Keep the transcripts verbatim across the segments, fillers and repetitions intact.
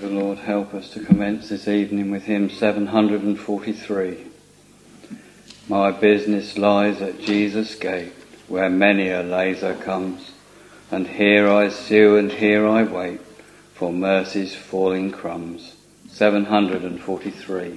the Lord help us to commence this evening with hymn seven hundred forty-three. My business lies at Jesus' gate, where many a lazer comes, and here I sue and here I wait for mercy's falling crumbs. seven hundred forty-three.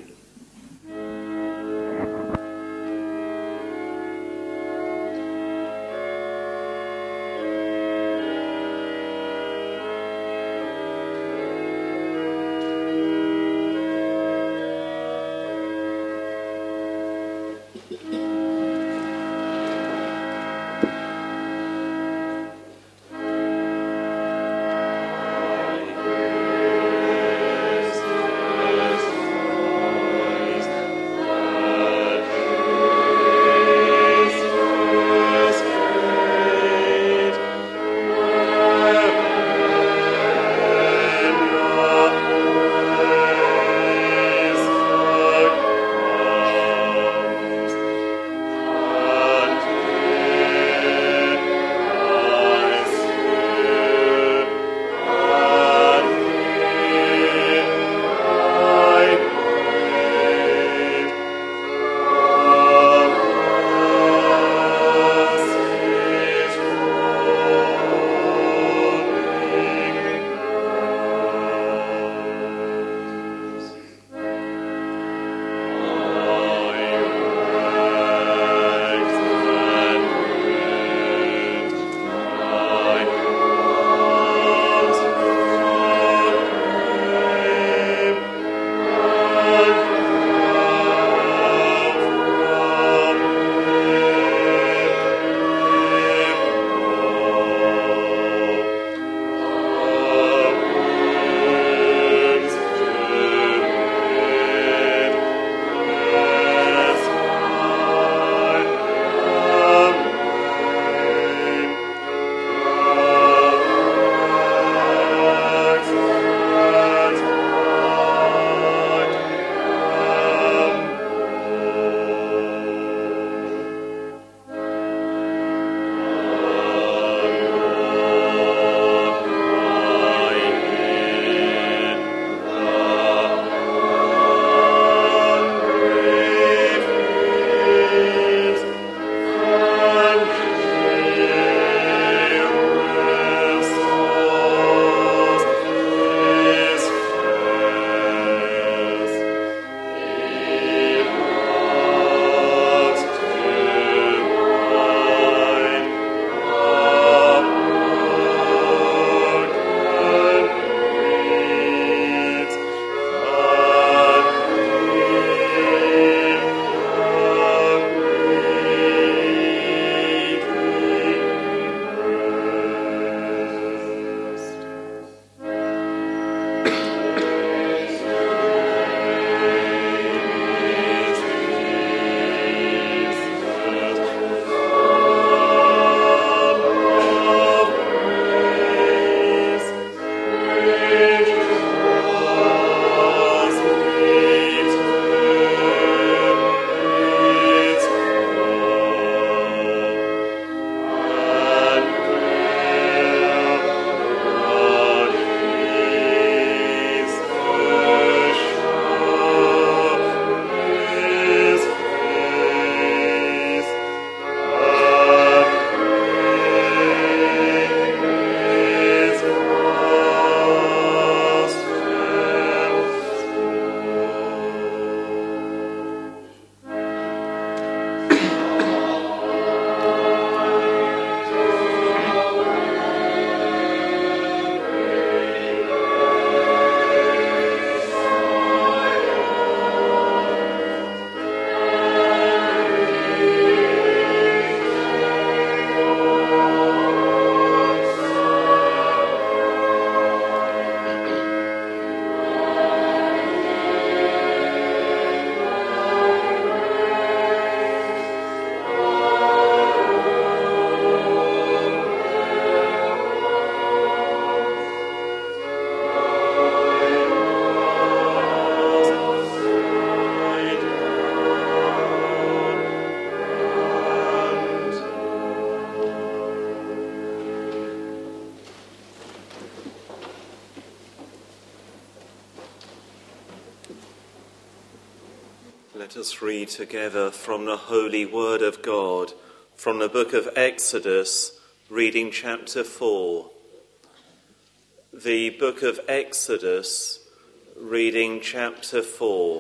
Let us read together from the Holy Word of God, from the book of Exodus, reading chapter four. The book of Exodus, reading chapter four.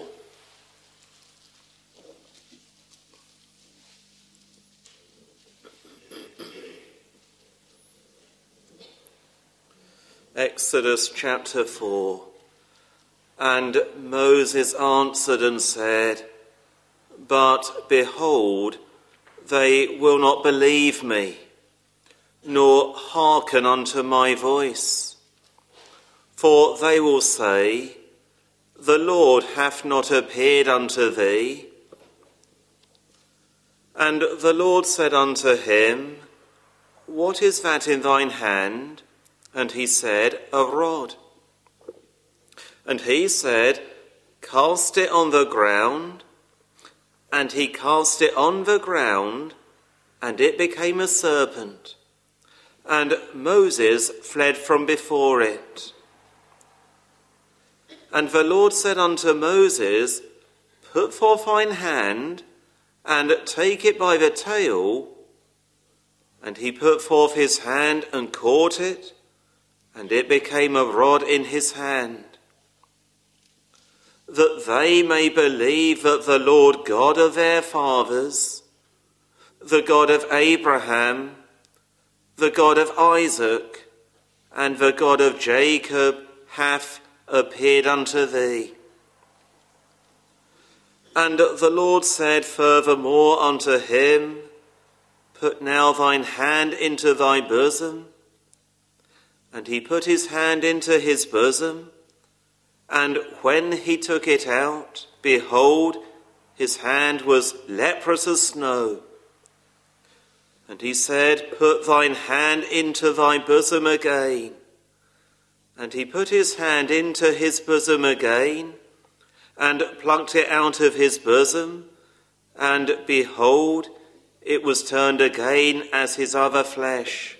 Exodus chapter four. And Moses answered and said, "But behold, they will not believe me, nor hearken unto my voice. For they will say, The Lord hath not appeared unto thee." And the Lord said unto him, "What is that in thine hand?" And he said, "A rod." And he said, "Cast it on the ground." And he cast it on the ground, and it became a serpent. And Moses fled from before it. And the Lord said unto Moses, "Put forth thine hand, and take it by the tail." And he put forth his hand and caught it, and it became a rod in his hand. That they may believe that the Lord God of their fathers, the God of Abraham, the God of Isaac, and the God of Jacob hath appeared unto thee. And the Lord said furthermore unto him, "Put now thine hand into thy bosom." And he put his hand into his bosom, and when he took it out, behold, his hand was leprous as snow. And he said, "Put thine hand into thy bosom again." And he put his hand into his bosom again, and plucked it out of his bosom, and behold, it was turned again as his other flesh.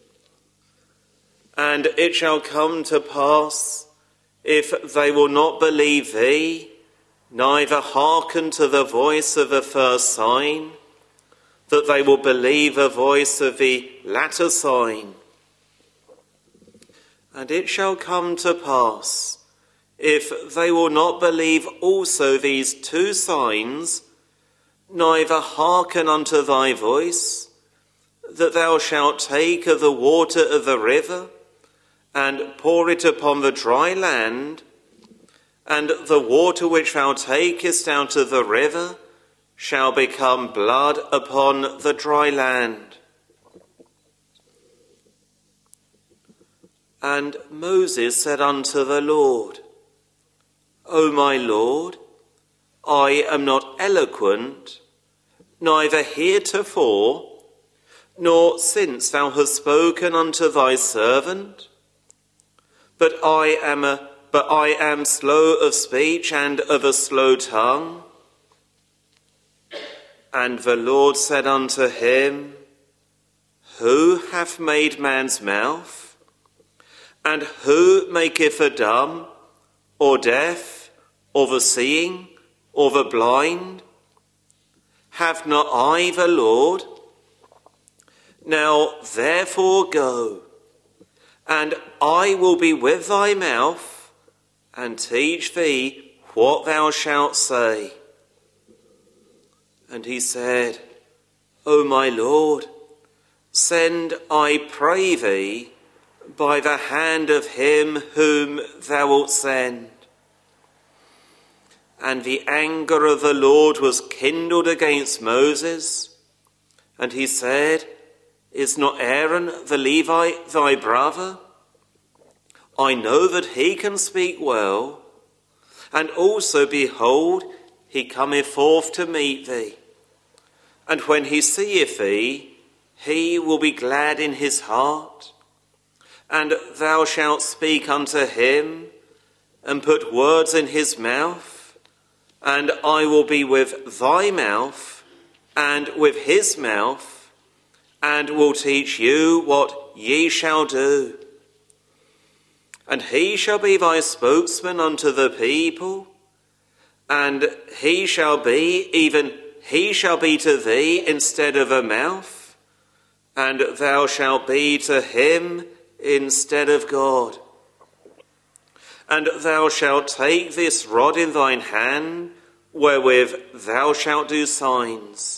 And it shall come to pass, if they will not believe thee, neither hearken to the voice of the first sign, that they will believe the voice of the latter sign. And it shall come to pass, if they will not believe also these two signs, neither hearken unto thy voice, that thou shalt take of the water of the river, and pour it upon the dry land, and the water which thou takest out of the river shall become blood upon the dry land. And Moses said unto the Lord, "O my Lord, I am not eloquent, neither heretofore, nor since thou hast spoken unto thy servant, But I am a, but I am slow of speech and of a slow tongue." And the Lord said unto him, "Who hath made man's mouth? And who maketh the dumb, or deaf, or the seeing, or the blind? Have not I the Lord? Now therefore go, and I will be with thy mouth, and teach thee what thou shalt say." And he said, "O my Lord, send, I pray thee, by the hand of him whom thou wilt send." And the anger of the Lord was kindled against Moses, and he said, "Is not Aaron the Levite thy brother? I know that he can speak well, and also, behold, he cometh forth to meet thee. And when he seeth thee, he will be glad in his heart. And thou shalt speak unto him, and put words in his mouth, and I will be with thy mouth, and with his mouth, and will teach you what ye shall do. And he shall be thy spokesman unto the people, And he shall be, even he shall be to thee instead of a mouth, and thou shalt be to him instead of God. And thou shalt take this rod in thine hand, wherewith thou shalt do signs.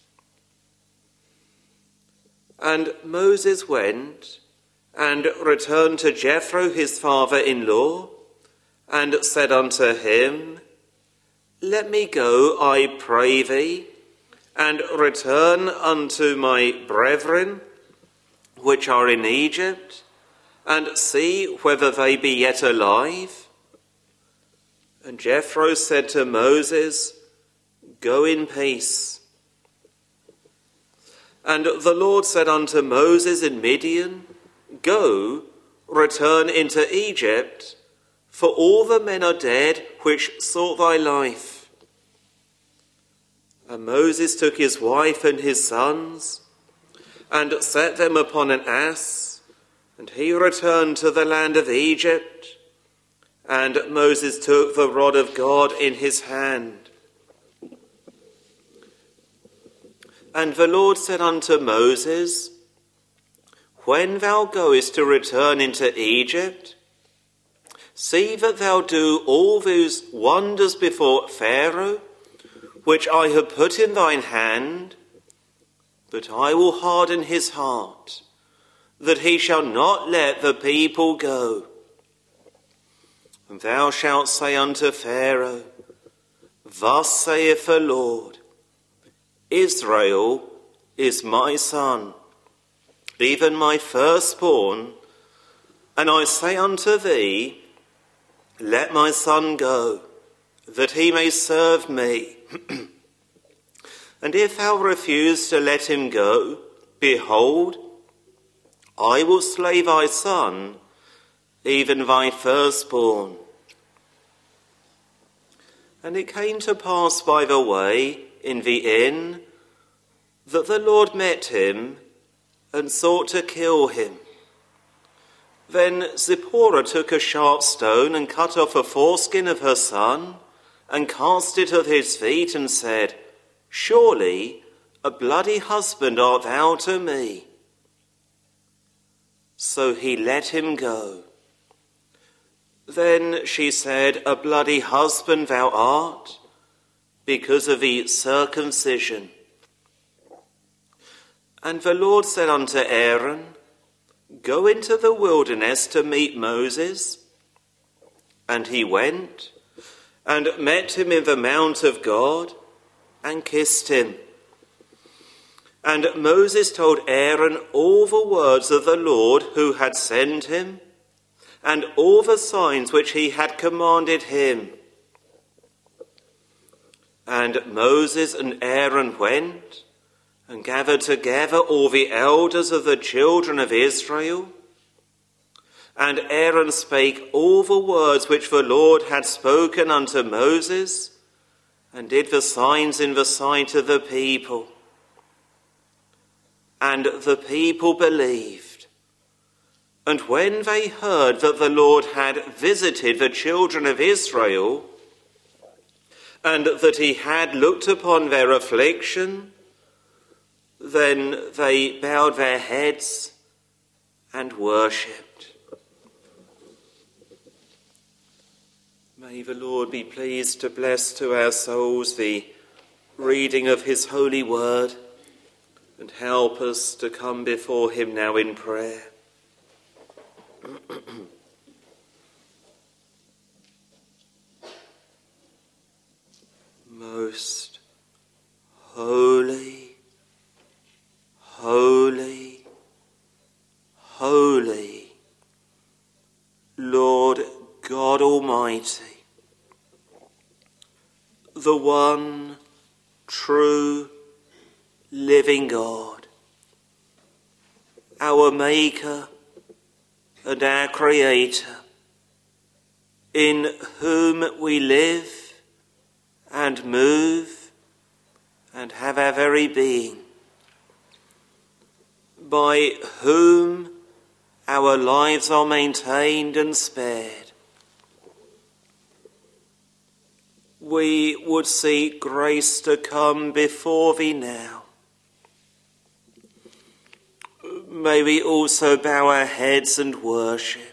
And Moses went and returned to Jethro his father-in-law, and said unto him, Let me go, I pray thee, and return unto my brethren which are in Egypt, and see whether they be yet alive. And Jethro said to Moses, Go in peace. And the Lord said unto Moses in Midian, Go, return into Egypt, for all the men are dead which sought thy life. And Moses took his wife and his sons, and set them upon an ass, and he returned to the land of Egypt. And Moses took the rod of God in his hand. And the Lord said unto Moses, When thou goest to return into Egypt, see that thou do all those wonders before Pharaoh, which I have put in thine hand, but I will harden his heart, that he shall not let the people go. And thou shalt say unto Pharaoh, Thus saith the Lord, Israel is my son, even my firstborn, and I say unto thee, Let my son go, that he may serve me. And if thou refuse to let him go, behold, I will slay thy son, even thy firstborn. And it came to pass by the way, in the inn, that the Lord met him, and sought to kill him. Then Zipporah took a sharp stone, and cut off a foreskin of her son, and cast it at his feet, and said, Surely a bloody husband art thou to me. So he let him go. Then she said, A bloody husband thou art, because of the circumcision. And the Lord said unto Aaron, Go into the wilderness to meet Moses. And he went, and met him in the mount of God, and kissed him. And Moses told Aaron all the words of the Lord who had sent him, and all the signs which he had commanded him. And Moses and Aaron went, and gathered together all the elders of the children of Israel. And Aaron spake all the words which the Lord had spoken unto Moses, and did the signs in the sight of the people. And the people believed. And when they heard that the Lord had visited the children of Israel, and that he had looked upon their affliction, then they bowed their heads and worshipped. May the Lord be pleased to bless to our souls the reading of his holy word, and help us to come before him now in prayer. Most holy, holy, holy, Lord God Almighty, the one true living God, our Maker and our Creator, in whom we live and move and have our very being, by whom our lives are maintained and spared. we would seek grace to come before thee now. May we also bow our heads and worship.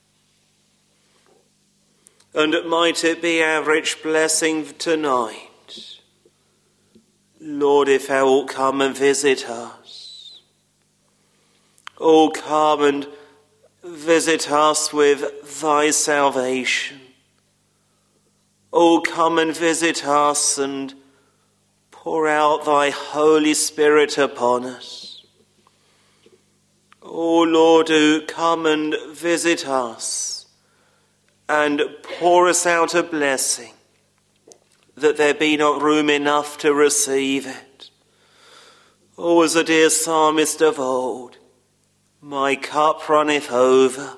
And might it be our rich blessing tonight, Lord, if thou wilt come and visit us. Oh, come and visit us with thy salvation. Oh, come and visit us and pour out thy Holy Spirit upon us. Oh, Lord, do come and visit us and pour us out a blessing, that there be not room enough to receive it. Oh, as the dear psalmist of old, my cup runneth over.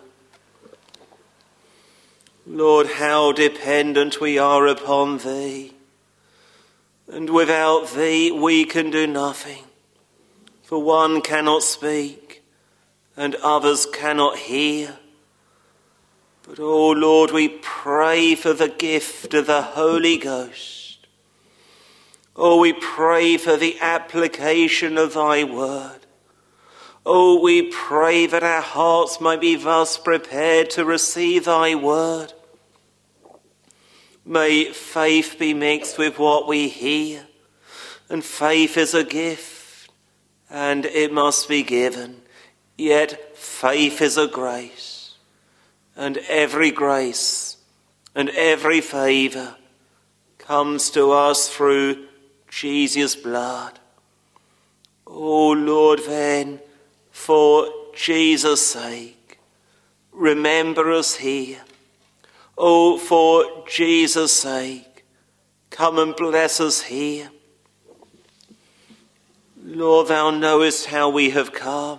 Lord, how dependent we are upon thee, and without thee we can do nothing, for one cannot speak, and others cannot hear. But, oh Lord, we pray for the gift of the Holy Ghost. Oh, we pray for the application of thy word. Oh, we pray that our hearts might be thus prepared to receive thy word. May faith be mixed with what we hear, and faith is a gift, and it must be given. Yet faith is a grace. And every grace and every favour comes to us through Jesus' blood. Oh Lord, then, for Jesus' sake, remember us here. Oh, for Jesus' sake, come and bless us here. Lord, thou knowest how we have come.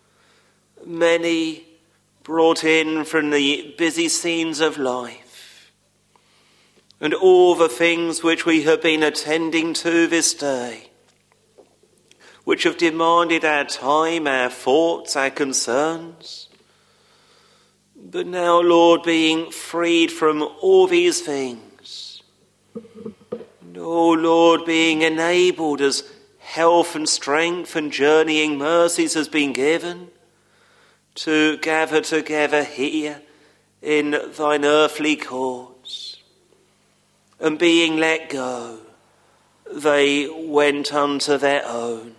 Many brought in from the busy scenes of life, and all the things which we have been attending to this day, which have demanded our time, our thoughts, our concerns. But now, Lord, being freed from all these things, and, oh Lord, being enabled as health and strength and journeying mercies has been given, to gather together here in thine earthly courts. And being let go, they went unto their own.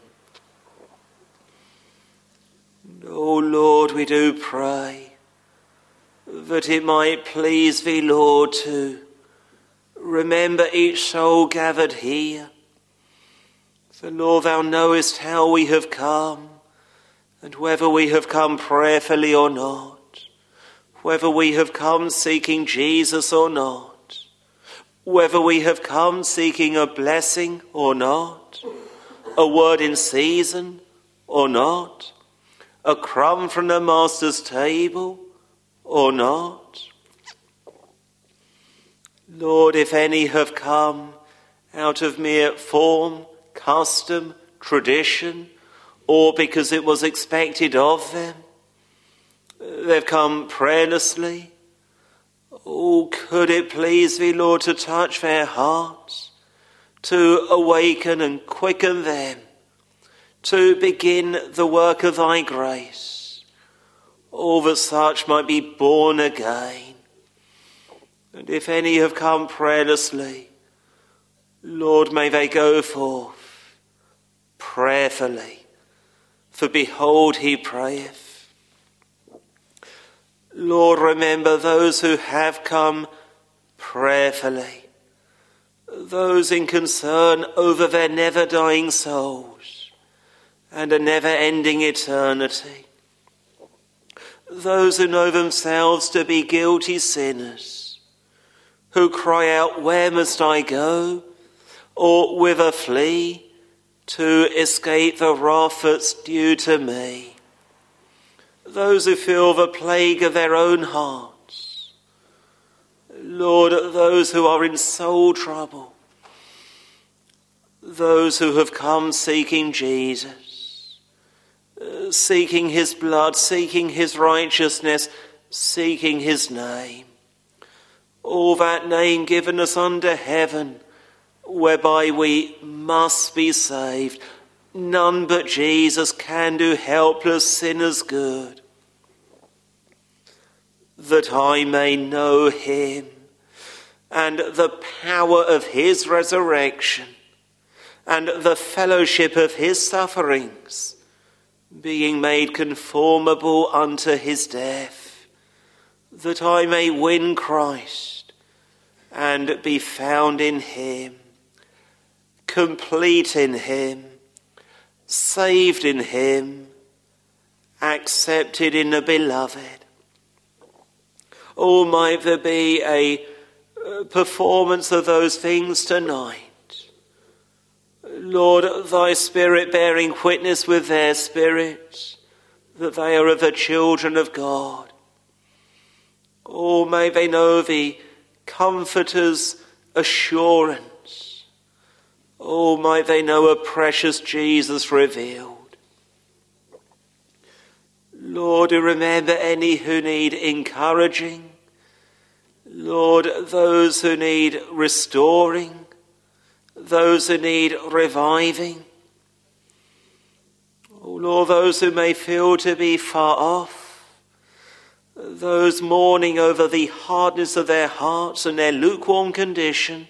O Lord, we do pray that it might please thee, Lord, to remember each soul gathered here. For, Lord, thou knowest how we have come, and whether we have come prayerfully or not, whether we have come seeking Jesus or not, whether we have come seeking a blessing or not, a word in season or not, a crumb from the Master's table or not. Lord, if any have come out of mere form, custom, tradition, or because it was expected of them, they've come prayerlessly. Oh, could it please thee, Lord, to touch their hearts, to awaken and quicken them, to begin the work of thy grace, all that such might be born again. And if any have come prayerlessly, Lord, may they go forth prayerfully. For behold, he prayeth. Lord, remember those who have come prayerfully, those in concern over their never-dying souls and a never-ending eternity, those who know themselves to be guilty sinners, who cry out, where must I go, or whither flee, to escape the wrath that's due to me. Those who feel the plague of their own hearts. Lord, those who are in soul trouble. Those who have come seeking Jesus, seeking his blood, seeking his righteousness, seeking his name. all that name given us under heaven, whereby we must be saved. None but Jesus can do helpless sinners good. That I may know him and the power of his resurrection and the fellowship of his sufferings, being made conformable unto his death, that I may win Christ and be found in him, complete in him, saved in him, accepted in the beloved. Oh, might there be a performance of those things tonight. Lord, thy Spirit bearing witness with their spirits that they are of the children of God. Oh, may they know the Comforter's assurance. Oh, might they know a precious Jesus revealed. Lord, remember any who need encouraging. Lord, those who need restoring. Those who need reviving. Oh Lord, those who may feel to be far off. Those mourning over the hardness of their hearts and their lukewarm condition.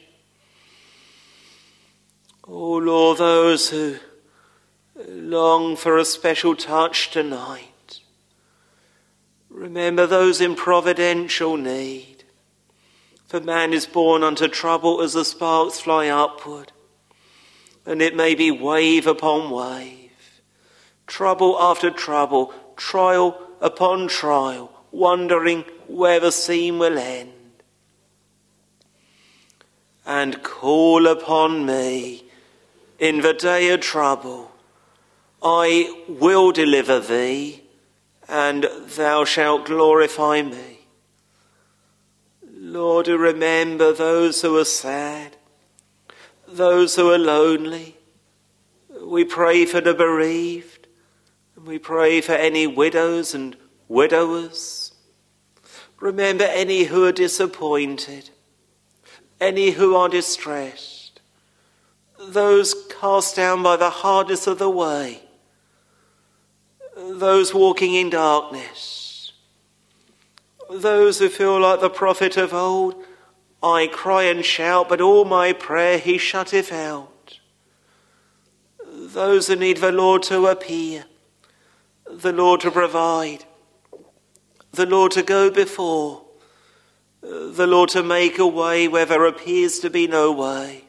Oh Lord, those who long for a special touch tonight. Remember those in providential need. For man is born unto trouble as the sparks fly upward, and it may be wave upon wave, trouble after trouble, trial upon trial, wondering where the seam will end. And call upon me in the day of trouble. I will deliver thee, and thou shalt glorify me. Lord, remember those who are sad, those who are lonely. We pray for the bereaved, and we pray for any widows and widowers. Remember any who are disappointed, any who are distressed, those cast down by the hardness of the way, those walking in darkness. Those who feel like the prophet of old, I cry and shout, but all my prayer he shutteth out. Those who need the Lord to appear, the Lord to provide, the Lord to go before, the Lord to make a way where there appears to be no way.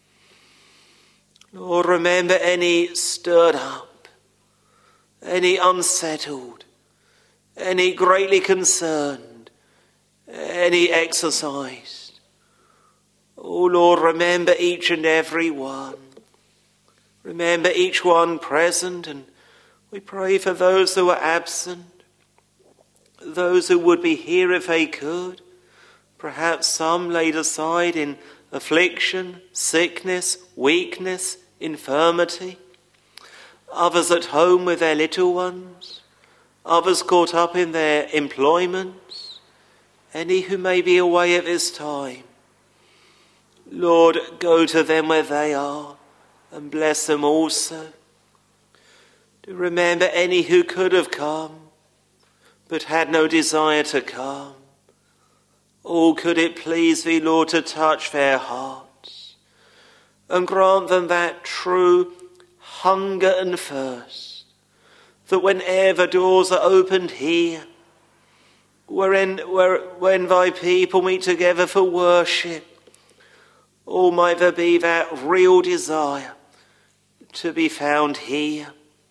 Lord, remember any stirred up, any unsettled, any greatly concerned, any exercised. Oh Lord, remember each and every one. Remember each one present, and we pray for those who are absent, those who would be here if they could, perhaps some laid aside in affliction, sickness, weakness, infirmity, others at home with their little ones, others caught up in their employments, any who may be away at this time. Lord, go to them where they are and bless them also. Do remember any who could have come but had no desire to come. Oh, could it please thee, Lord, to touch their hearts and grant them that true hunger and thirst, that whenever doors are opened here, wherein, where, when thy people meet together for worship, oh, might there be that real desire to be found here.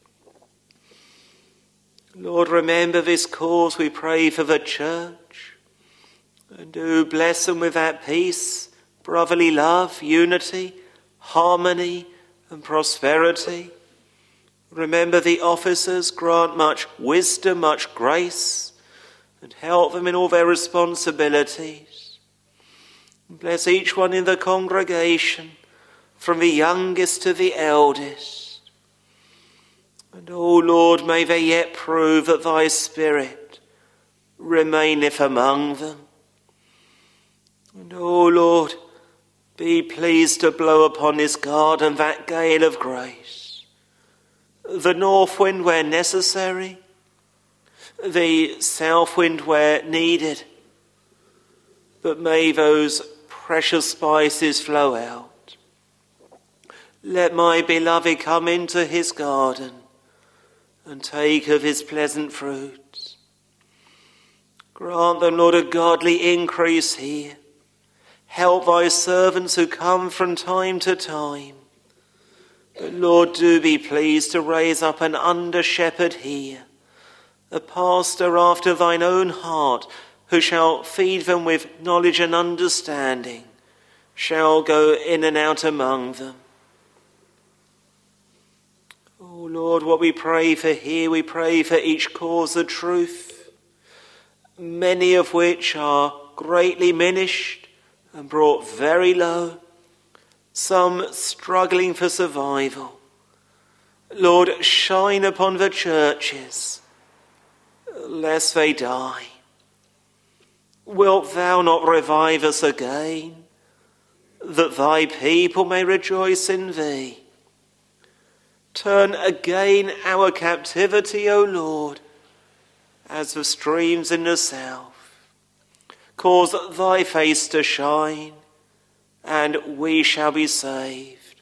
Lord, remember this cause, we pray for the church, and do bless them with that peace, brotherly love, unity, harmony, and prosperity. Remember the officers, grant much wisdom, much grace, and help them in all their responsibilities. Bless each one in the congregation, from the youngest to the eldest. And, O Lord, may they yet prove that thy Spirit remaineth among them. And, O Lord, be pleased to blow upon this garden that gale of grace, the north wind where necessary, the south wind where needed, but may those precious spices flow out. Let my beloved come into his garden and take of his pleasant fruits. Grant them, Lord, a godly increase here. Help thy servants who come from time to time. But Lord, do be pleased to raise up an under-shepherd here, a pastor after thine own heart, who shall feed them with knowledge and understanding, shall go in and out among them. Oh Lord, what we pray for here, we pray for each cause of truth, many of which are greatly diminished and brought very low, some struggling for survival. Lord, shine upon the churches, lest they die. Wilt thou not revive us again, that thy people may rejoice in thee? Turn again our captivity, O Lord, as the streams in the south. Cause thy face to shine, and we shall be saved.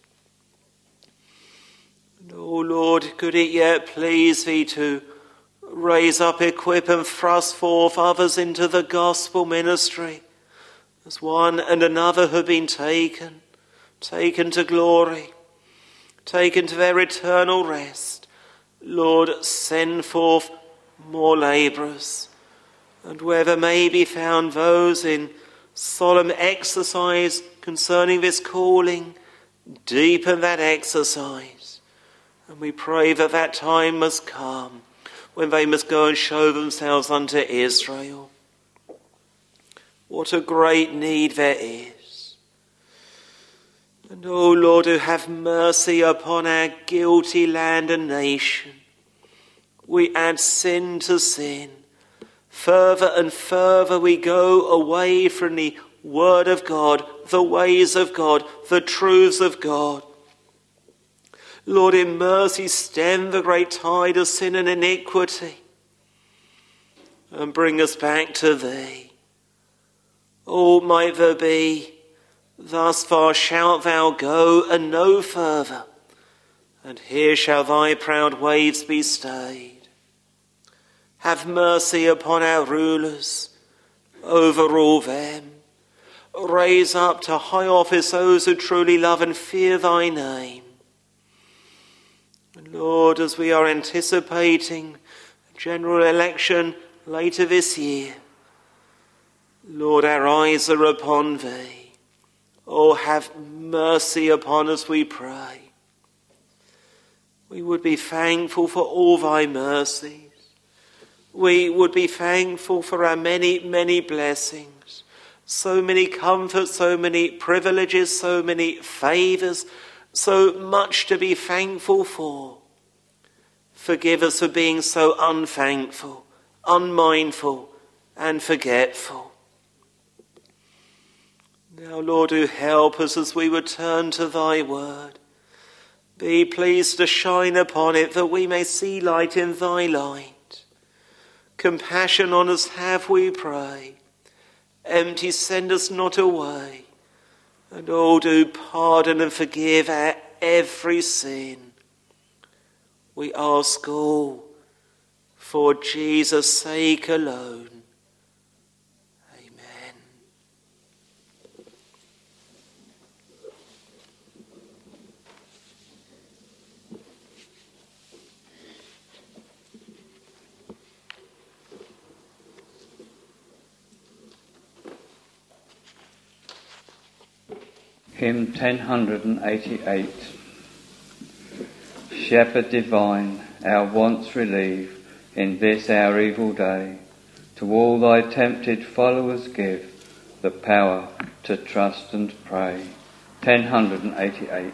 And, O Lord, could it yet please thee to raise up, equip, and thrust forth others into the gospel ministry, as one and another have been taken, taken to glory, taken to their eternal rest. Lord, send forth more labourers, and where there may be found those in solemn exercise concerning this calling, deepen that exercise. And we pray that that time must come when they must go and show themselves unto Israel. What a great need there is. And, O Lord, who have mercy upon our guilty land and nation. We add sin to sin. Further and further we go away from the word of God, the ways of God, the truths of God. Lord, in mercy, stem the great tide of sin and iniquity and bring us back to thee. Oh, might there be, thus far shalt thou go and no further, and here shall thy proud waves be stayed. Have mercy upon our rulers, overrule them. Raise up to high office those who truly love and fear thy name. And Lord, as we are anticipating a general election later this year, Lord, our eyes are upon thee. Oh, have mercy upon us, we pray. We would be thankful for all thy mercies. We would be thankful for our many, many blessings, so many comforts, so many privileges, so many favours, so much to be thankful for. Forgive us for being so unthankful, unmindful, and forgetful. Now, Lord, do help us as we would turn to thy word. Be pleased to shine upon it that we may see light in thy light. Compassion on us have, we pray. Empty send us not away. And oh, do pardon and forgive our every sin. We ask all for Jesus' sake alone. Amen. Hymn ten eighty-eight. Shepherd divine, our wants relieve in this our evil day. To all thy tempted followers give the power to trust and pray. ten eighty-eight.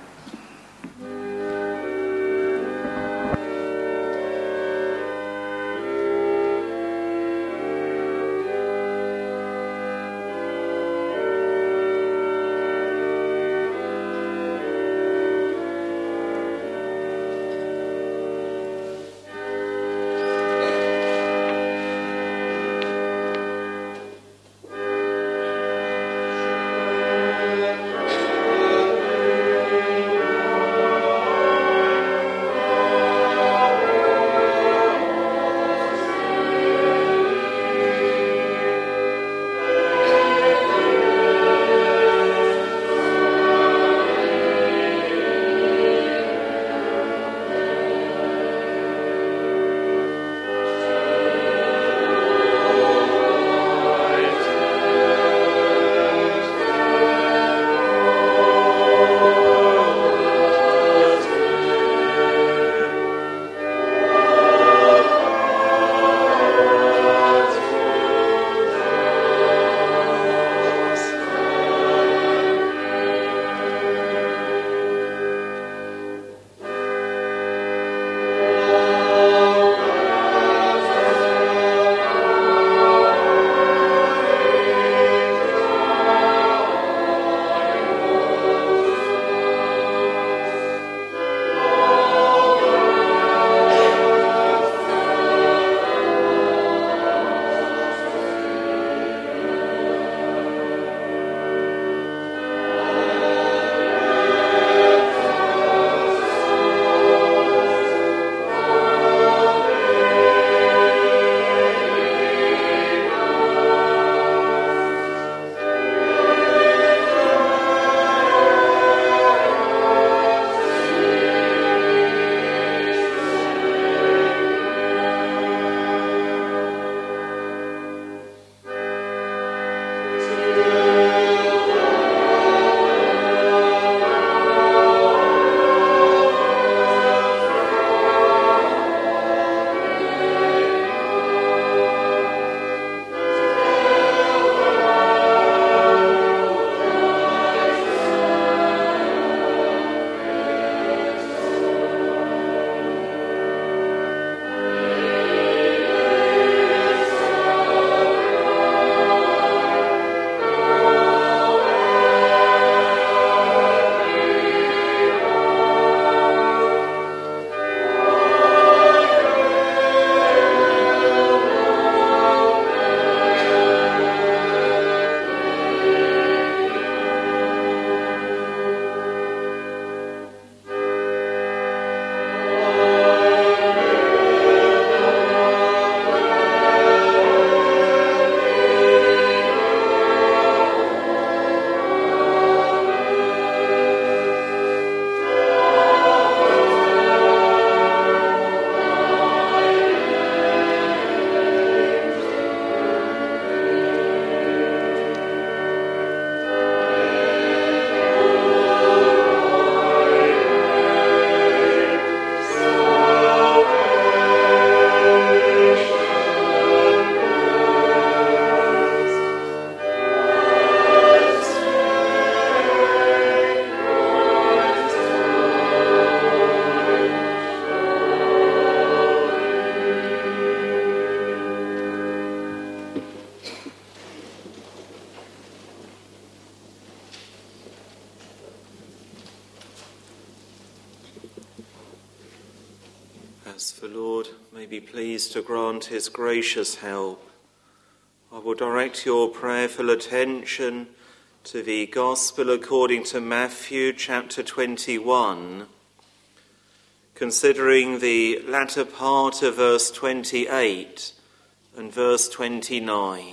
As the Lord may be pleased to grant his gracious help, I will direct your prayerful attention to the Gospel according to Matthew chapter twenty-one, considering the latter part of verse twenty-eight and verse twenty-nine.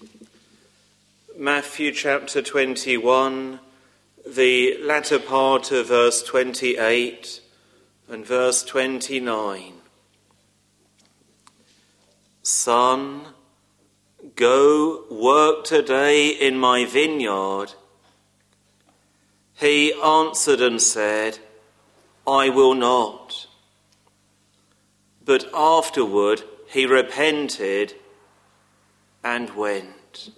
Matthew chapter twenty-one, the latter part of verse twenty-eight and verse twenty-nine. Son, go work today in my vineyard. He answered and said, I will not. But afterward he repented and went.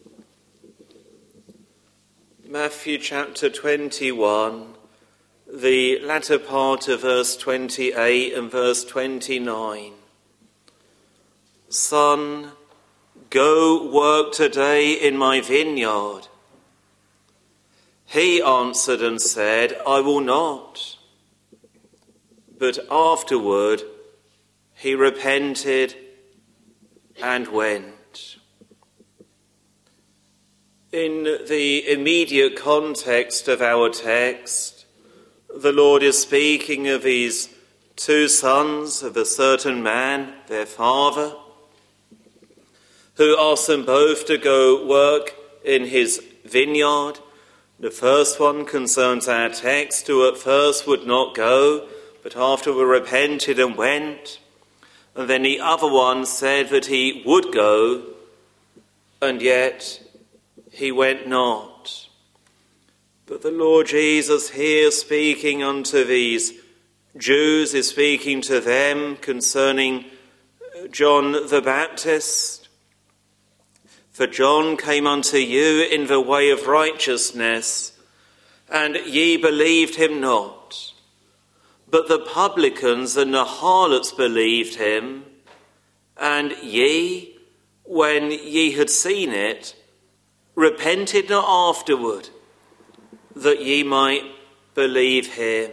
Matthew chapter twenty-one, the latter part of verse twenty-eight and verse twenty-nine. Son, go work today in my vineyard. He answered and said, I will not. But afterward he repented and went. In the immediate context of our text, the Lord is speaking of his two sons of a certain man, their father, who asked them both to go work in his vineyard. The first one concerns our text, who at first would not go, but afterward repented and went. And then the other one said that he would go, and yet he went not. But the Lord Jesus here, speaking unto these Jews, is speaking to them concerning John the Baptist. For John came unto you in the way of righteousness, and ye believed him not. But the publicans and the harlots believed him, and ye, when ye had seen it, repented not afterward, that ye might believe him.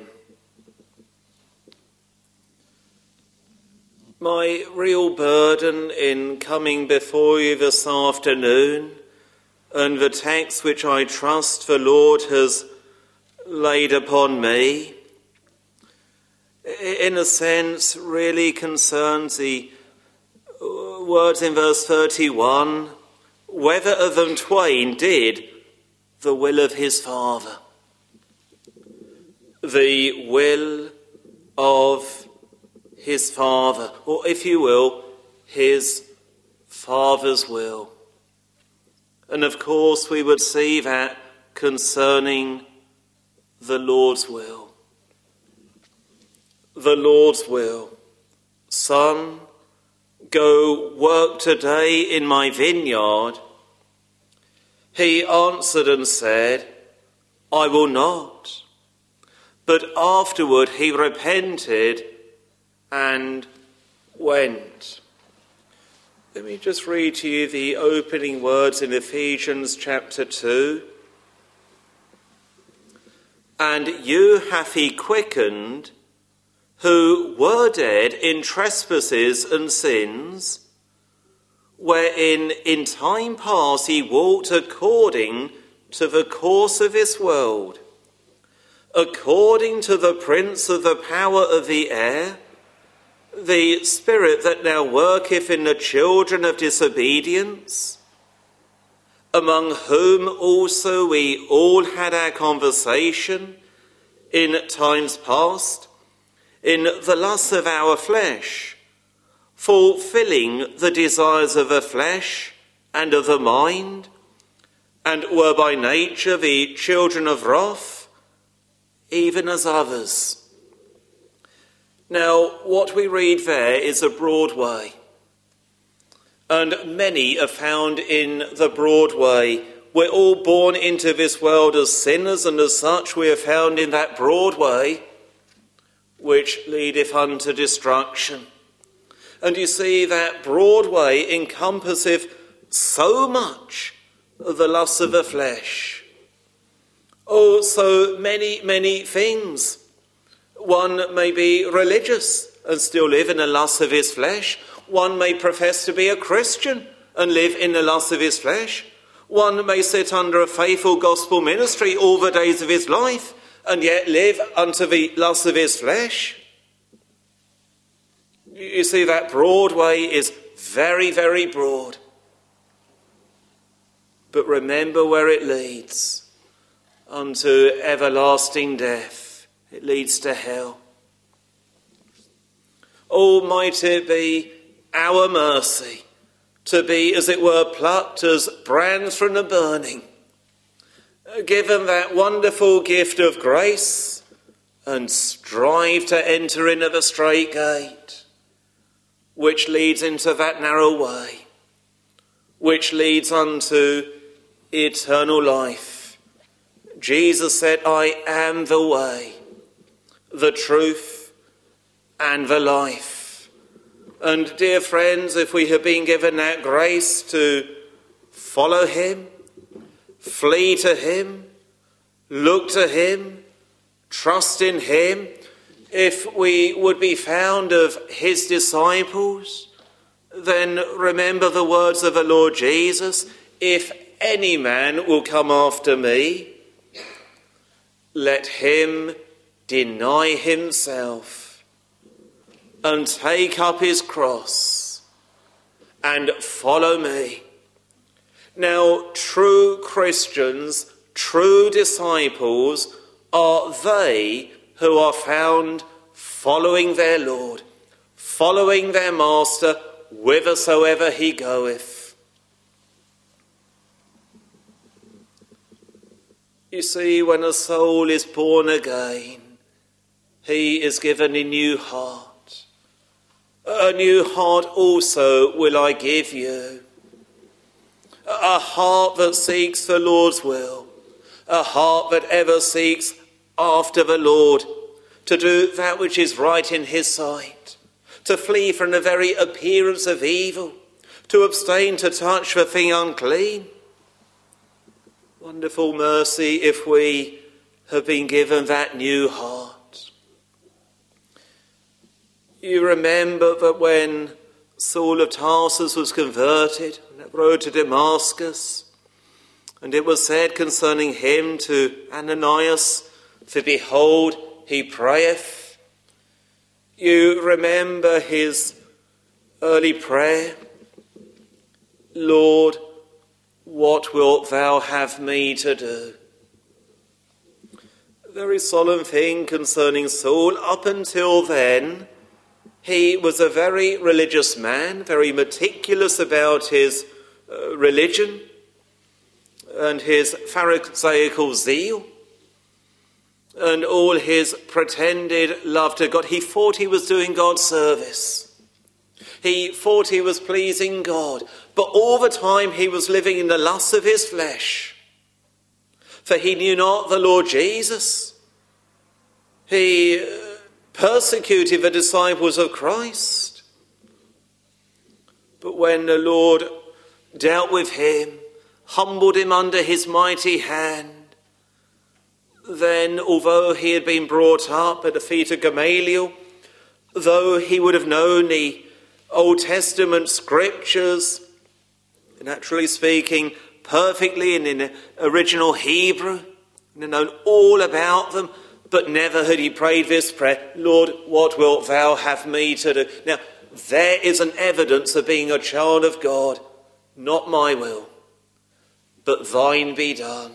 My real burden in coming before you this afternoon, and the text which I trust the Lord has laid upon me, in a sense really concerns the words in verse thirty-one, whether of them twain did the will of his Father. The will of his Father, or if you will, his Father's will. And of course we would see that concerning the Lord's will. The Lord's will. Son, go work today in my vineyard. He answered and said, I will not. But afterward he repented and went. Let me just read to you the opening words in Ephesians chapter two. And you hath he quickened, who were dead in trespasses and sins, wherein in time past he walked according to the course of this world, according to the prince of the power of the air, the spirit that now worketh in the children of disobedience, among whom also we all had our conversation in times past, in the lusts of our flesh, fulfilling the desires of the flesh and of the mind, and were by nature the children of wrath, even as others. Now, what we read there is a broad way, and many are found in the broad way. We're all born into this world as sinners, and as such we are found in that broad way, which leadeth unto destruction. And you see, that broad way encompasseth so much of the lusts of the flesh. Oh, so many, many things. One may be religious and still live in the lusts of his flesh. One may profess to be a Christian and live in the lusts of his flesh. One may sit under a faithful gospel ministry all the days of his life and yet live unto the lusts of his flesh. You see, that broad way is very, very broad. But remember where it leads: unto everlasting death. It leads to hell. Oh, might it be our mercy to be, as it were, plucked as brands from the burning, given that wonderful gift of grace, and strive to enter into the straight gate, which leads into that narrow way, which leads unto eternal life. Jesus said, I am the way, the truth, and the life. And dear friends, if we have been given that grace to follow him, flee to him, look to him, trust in him, if we would be found of his disciples, then remember the words of the Lord Jesus: if any man will come after me, let him deny himself and take up his cross and follow me. Now, true Christians, true disciples, are they who are found following their Lord, following their Master whithersoever he goeth. You see, when a soul is born again, he is given a new heart. A new heart also will I give you. A heart that seeks the Lord's will. A heart that ever seeks after the Lord, to do that which is right in his sight, to flee from the very appearance of evil, to abstain to touch the thing unclean. Wonderful mercy if we have been given that new heart. You remember that when Saul of Tarsus was converted on that road to Damascus, and it was said concerning him to Ananias, for behold, he prayeth. You remember his early prayer: Lord, what wilt thou have me to do? A very solemn thing concerning Saul. Up until then, he was a very religious man, very meticulous about his uh, religion and his Pharisaical zeal and all his pretended love to God. He thought he was doing God's service. He thought he was pleasing God. But all the time he was living in the lusts of his flesh. For he knew not the Lord Jesus. He uh, persecuted the disciples of Christ. But when the Lord dealt with him, humbled him under his mighty hand, then, although he had been brought up at the feet of Gamaliel, though he would have known the Old Testament scriptures, naturally speaking, perfectly and in the original Hebrew, and known all about them, but never had he prayed this prayer: Lord, what wilt thou have me to do? Now, there is an evidence of being a child of God. Not my will, but thine be done.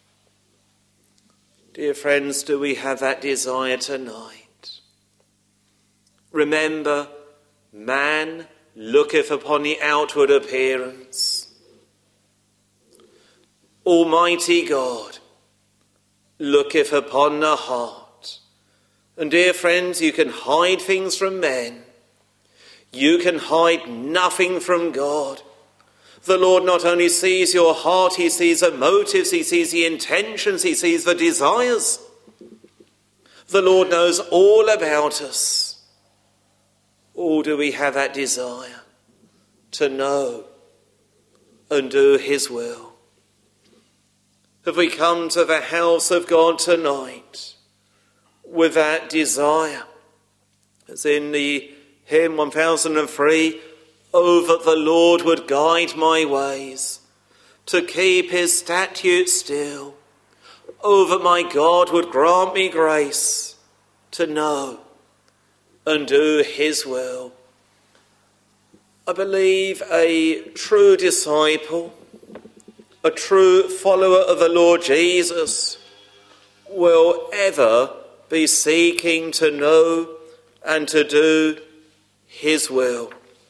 Dear friends, do we have that desire tonight? Remember, man looketh upon the outward appearance. Almighty God looketh upon the heart. And dear friends, you can hide things from men. You can hide nothing from God. The Lord not only sees your heart, he sees the motives, he sees the intentions, he sees the desires. The Lord knows all about us. Or do we have that desire to know and do his will? Have we come to the house of God tonight with that desire? As in the hymn one thousand three, "Oh, that the Lord would guide my ways, to keep his statutes still. Oh, that my God would grant me grace, to know and do his will." I believe a true disciple, a true follower of the Lord Jesus, will ever be seeking to know and to do his will.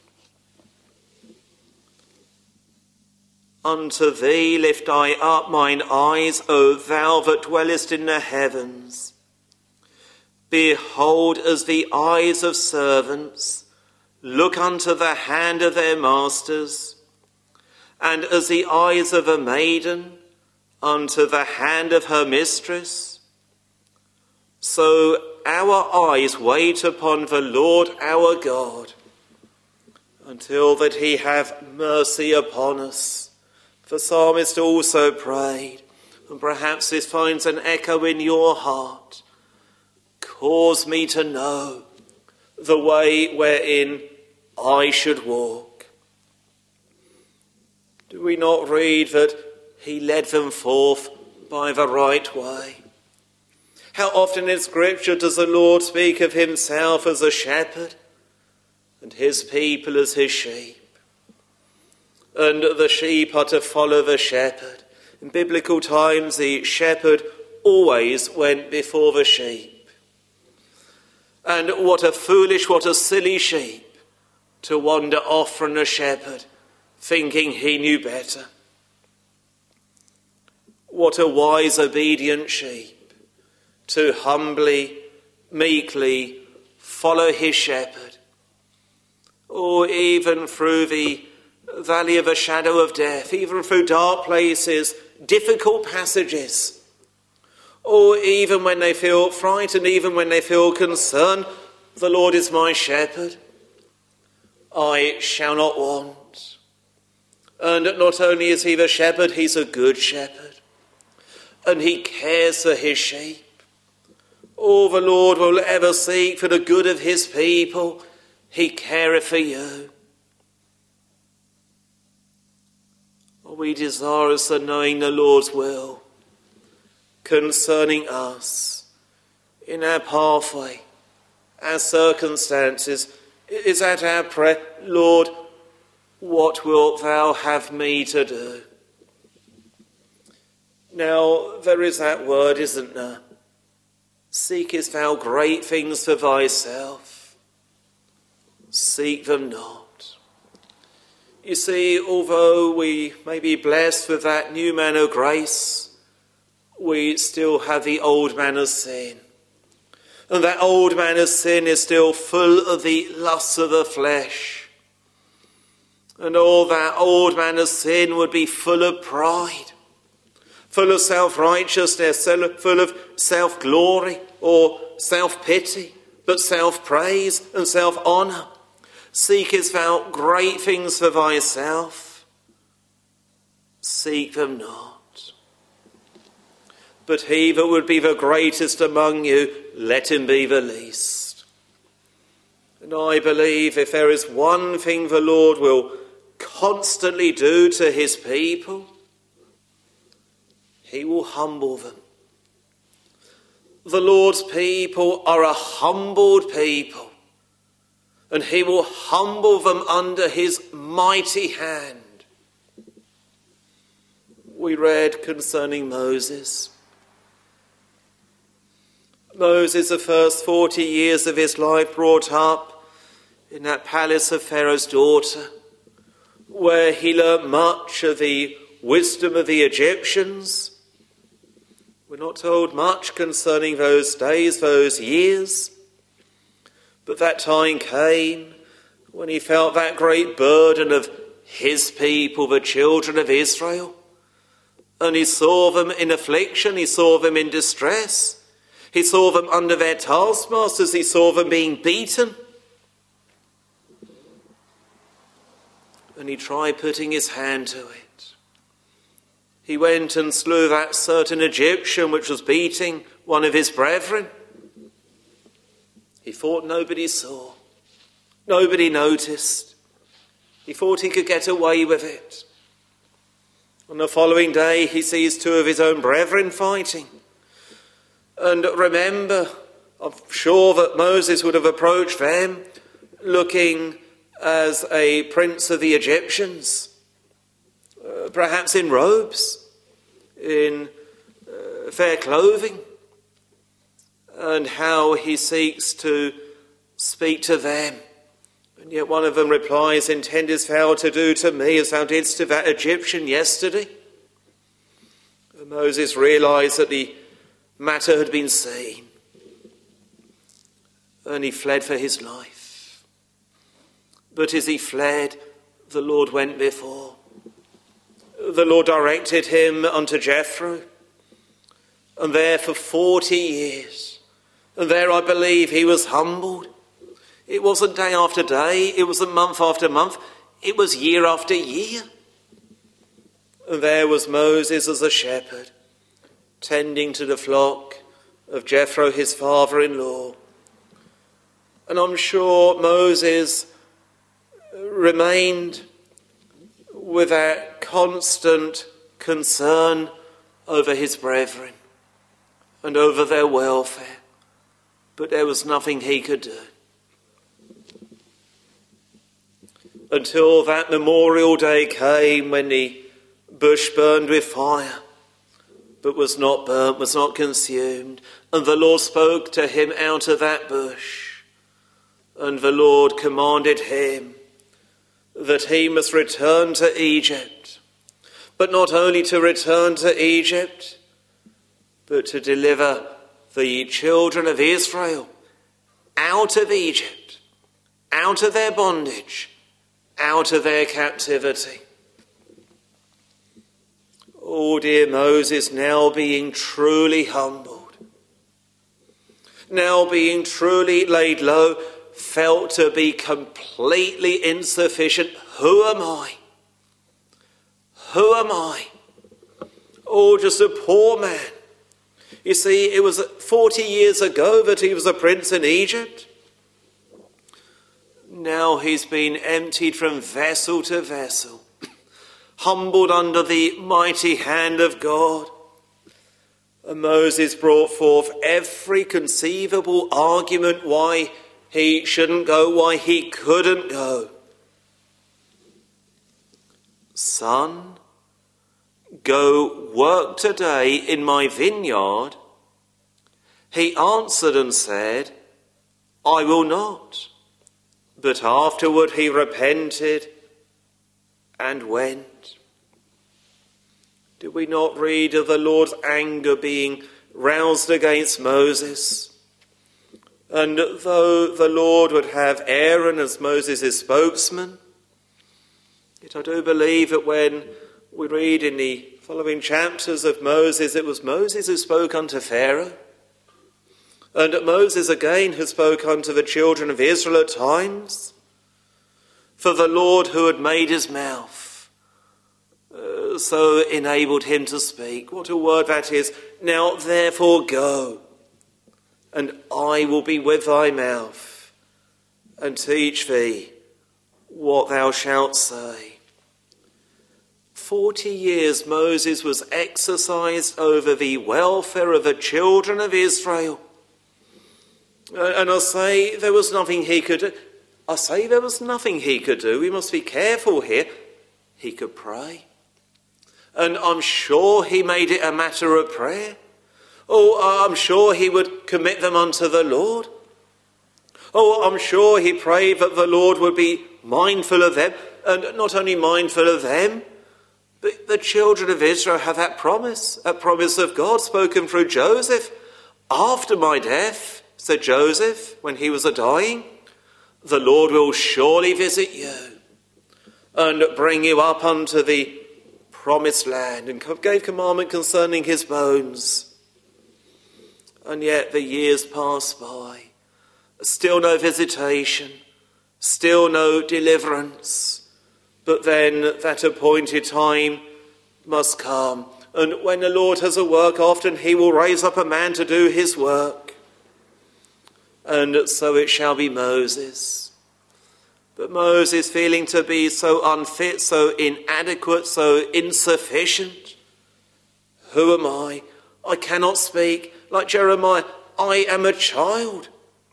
Unto thee lift I up mine eyes, O thou that dwellest in the heavens. Behold, as the eyes of servants look unto the hand of their masters, and as the eyes of a maiden unto the hand of her mistress, so our eyes wait upon the Lord our God, until that he have mercy upon us. The psalmist also prayed, and perhaps this finds an echo in your heart: cause me to know the way wherein I should walk. Do we not read that he led them forth by the right way? How often in Scripture does the Lord speak of himself as a shepherd and his people as his sheep? And the sheep are to follow the shepherd. In biblical times, the shepherd always went before the sheep. And what a foolish, what a silly sheep to wander off from the shepherd, thinking he knew better. What a wise, obedient sheep to humbly, meekly follow his shepherd, or even through the valley of a shadow of death, even through dark places, difficult passages, or even when they feel frightened, even when they feel concerned. The Lord is my shepherd, I shall not want. And not only is he the shepherd, he's a good shepherd, and he cares for his sheep. All the Lord will ever seek for the good of his people. He careth for you. Are we desirous of knowing the Lord's will concerning us in our pathway, our circumstances? Is that our prayer? Lord, what wilt thou have me to do? Now, there is that word, isn't there? Seekest thou great things for thyself? Seek them not. You see, although we may be blessed with that new man of grace, we still have the old man of sin. And that old man of sin is still full of the lusts of the flesh. And all that old man of sin would be full of pride, full of self-righteousness, full of self-glory or self-pity, but self-praise and self-honour. Seekest thou great things for thyself? Seek them not. But he that would be the greatest among you, let him be the least. And I believe if there is one thing the Lord will constantly do to his people, he will humble them. The Lord's people are a humbled people, and he will humble them under his mighty hand. We read concerning Moses. Moses, the first forty years of his life, brought up in that palace of Pharaoh's daughter, where he learnt much of the wisdom of the Egyptians. We're not told much concerning those days, those years. But that time came when he felt that great burden of his people, the children of Israel. And he saw them in affliction, he saw them in distress. He saw them under their taskmasters, he saw them being beaten. And he tried putting his hand to it. He went and slew that certain Egyptian which was beating one of his brethren. He thought nobody saw. Nobody noticed. He thought he could get away with it. On the following day, he sees two of his own brethren fighting. And remember, I'm sure that Moses would have approached them looking as a prince of the Egyptians, uh, perhaps in robes, in uh, fair clothing, and how he seeks to speak to them. And yet one of them replies, "Intendest thou to do to me as thou didst to that Egyptian yesterday?" And Moses realised that the matter had been seen, and he fled for his life. But as he fled, the Lord went before. The Lord directed him unto Jethro, and there for forty years, and there I believe he was humbled. It wasn't day after day, it wasn't month after month, it was year after year. And there was Moses as a shepherd, tending to the flock of Jethro, his father-in-law. And I'm sure Moses remained with that constant concern over his brethren and over their welfare, but there was nothing he could do. Until that memorial day came when the bush burned with fire, but was not burnt, was not consumed. And the Lord spoke to him out of that bush. And the Lord commanded him that he must return to Egypt. But not only to return to Egypt, but to deliver the children of Israel out of Egypt, out of their bondage, out of their captivity. Oh, dear Moses, now being truly humbled, now being truly laid low, felt to be completely insufficient. Who am I? Who am I? Oh, just a poor man. You see, it was forty years ago that he was a prince in Egypt. Now he's been emptied from vessel to vessel, humbled under the mighty hand of God. And Moses brought forth every conceivable argument why he shouldn't go, why he couldn't go. Son, go work today in my vineyard. He answered and said, I will not. But afterward he repented and went. Did we not read of the Lord's anger being roused against Moses? And though the Lord would have Aaron as Moses' spokesman, yet I do believe that when we read in the following chapters of Moses, it was Moses who spoke unto Pharaoh, and Moses again who spoke unto the children of Israel at times, for the Lord who had made his mouth uh, so enabled him to speak. What a word that is. Now therefore go, and I will be with thy mouth, and teach thee what thou shalt say. Forty years Moses was exercised over the welfare of the children of Israel. And I say there was nothing he could do. I say there was nothing he could do. We must be careful here. He could pray. And I'm sure he made it a matter of prayer. Oh, I'm sure he would commit them unto the Lord. Oh, I'm sure he prayed that the Lord would be mindful of them. And not only mindful of them, but the children of Israel have that promise, that promise of God spoken through Joseph. After my death, said Joseph, when he was a-dying, the Lord will surely visit you and bring you up unto the promised land, and gave commandment concerning his bones. And yet the years passed by. Still no visitation, still no deliverance. But then that appointed time must come. And when the Lord has a work, often he will raise up a man to do his work. and so it shall be Moses. But Moses, feeling to be so unfit, so inadequate, so insufficient, who am I? I cannot speak. Like Jeremiah, I am a child.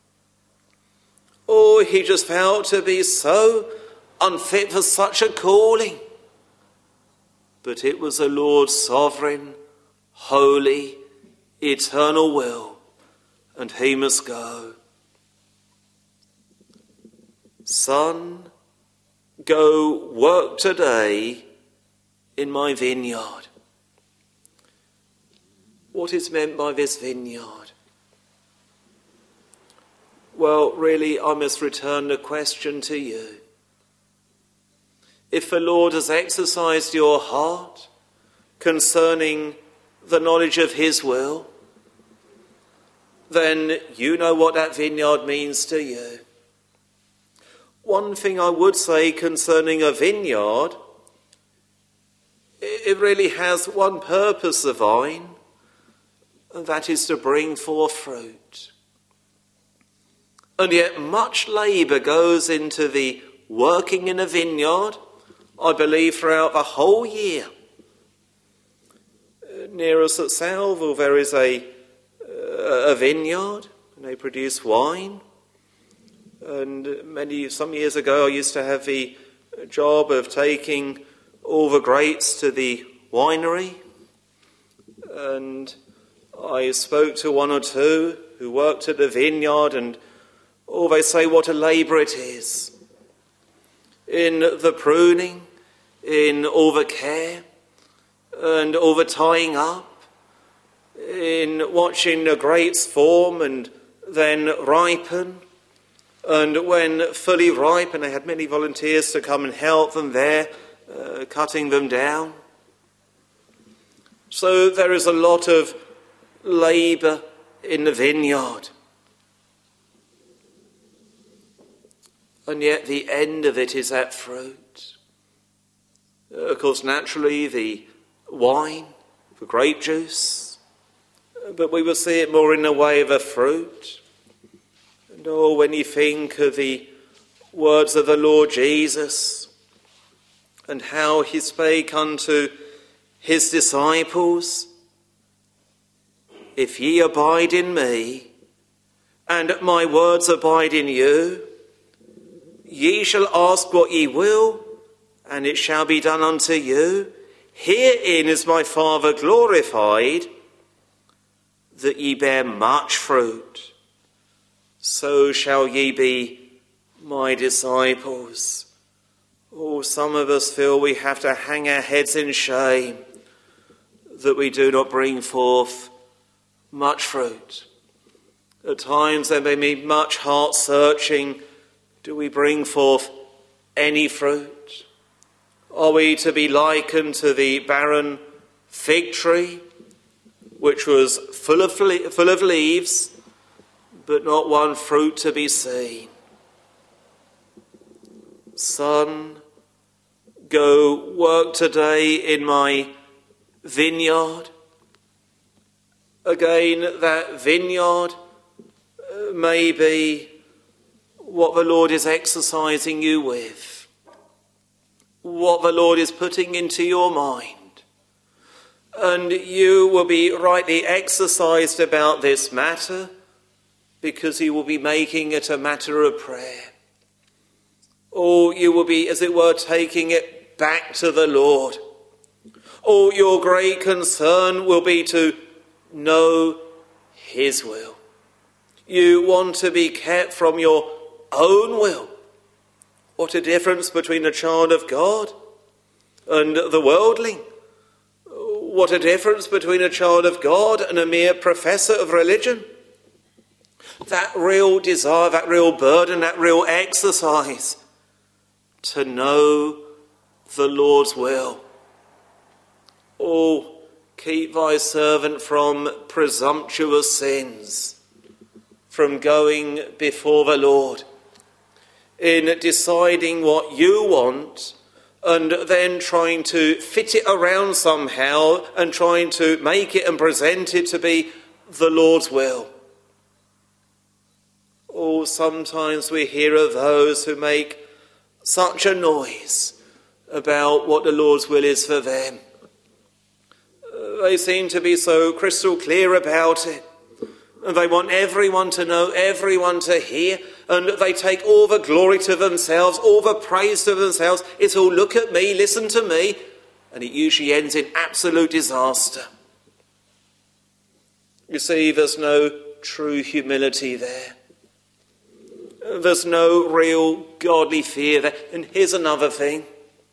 Oh, he just felt to be so unfit for such a calling. But it was the Lord's sovereign, holy, eternal will, and he must go. Son, go work today in my vineyard. What is meant by this vineyard? Well, really, I must return the question to you. If the Lord has exercised your heart concerning the knowledge of his will, then you know what that vineyard means to you. One thing I would say concerning a vineyard, it really has one purpose, the vine, and that is to bring forth fruit. And yet much labour goes into the working in a vineyard, I believe, throughout the whole year. Near us at Salville there is a, a vineyard, and they produce wine. And many, some years ago I used to have the job of taking all the grapes to the winery. And I spoke to one or two who worked at the vineyard, and all they say what a labour it is. In the pruning, in all the care, and all the tying up, in watching the grapes form and then ripen. And when fully ripe, and they had many volunteers to come and help them there, uh, cutting them down. So there is a lot of labour in the vineyard. And yet the end of it is that fruit. Uh, of course, naturally, the wine, the grape juice, but we will see it more in the way of a fruit. And oh, when you think of the words of the Lord Jesus and how he spake unto his disciples, if ye abide in me, and my words abide in you, ye shall ask what ye will, and it shall be done unto you. Herein is my Father glorified, that ye bear much fruit. So shall ye be my disciples. Oh, some of us feel we have to hang our heads in shame that we do not bring forth much fruit. At times there may be much heart searching. Do we bring forth any fruit? Are we to be likened to the barren fig tree, which was full of, full of leaves, but not one fruit to be seen? Son, go work today in my vineyard. Again, that vineyard may be what the Lord is exercising you with, what the Lord is putting into your mind. And you will be rightly exercised about this matter, because he will be making it a matter of prayer. Or you will be, as it were, taking it back to the Lord. Or your great concern will be to know his will. You want to be kept from your own will. What a difference between a child of God and the worldling. What a difference between a child of God and a mere professor of religion. That real desire, that real burden, that real exercise to know the Lord's will. Oh, keep thy servant from presumptuous sins, from going before the Lord, in deciding what you want and then trying to fit it around somehow and trying to make it and present it to be the Lord's will. Oh, sometimes we hear of those who make such a noise about what the Lord's will is for them. They seem to be so crystal clear about it. And they want everyone to know, everyone to hear. And they take all the glory to themselves, all the praise to themselves. It's all, look at me, listen to me. And it usually ends in absolute disaster. You see, there's no true humility there. There's no real godly fear there. And here's another thing.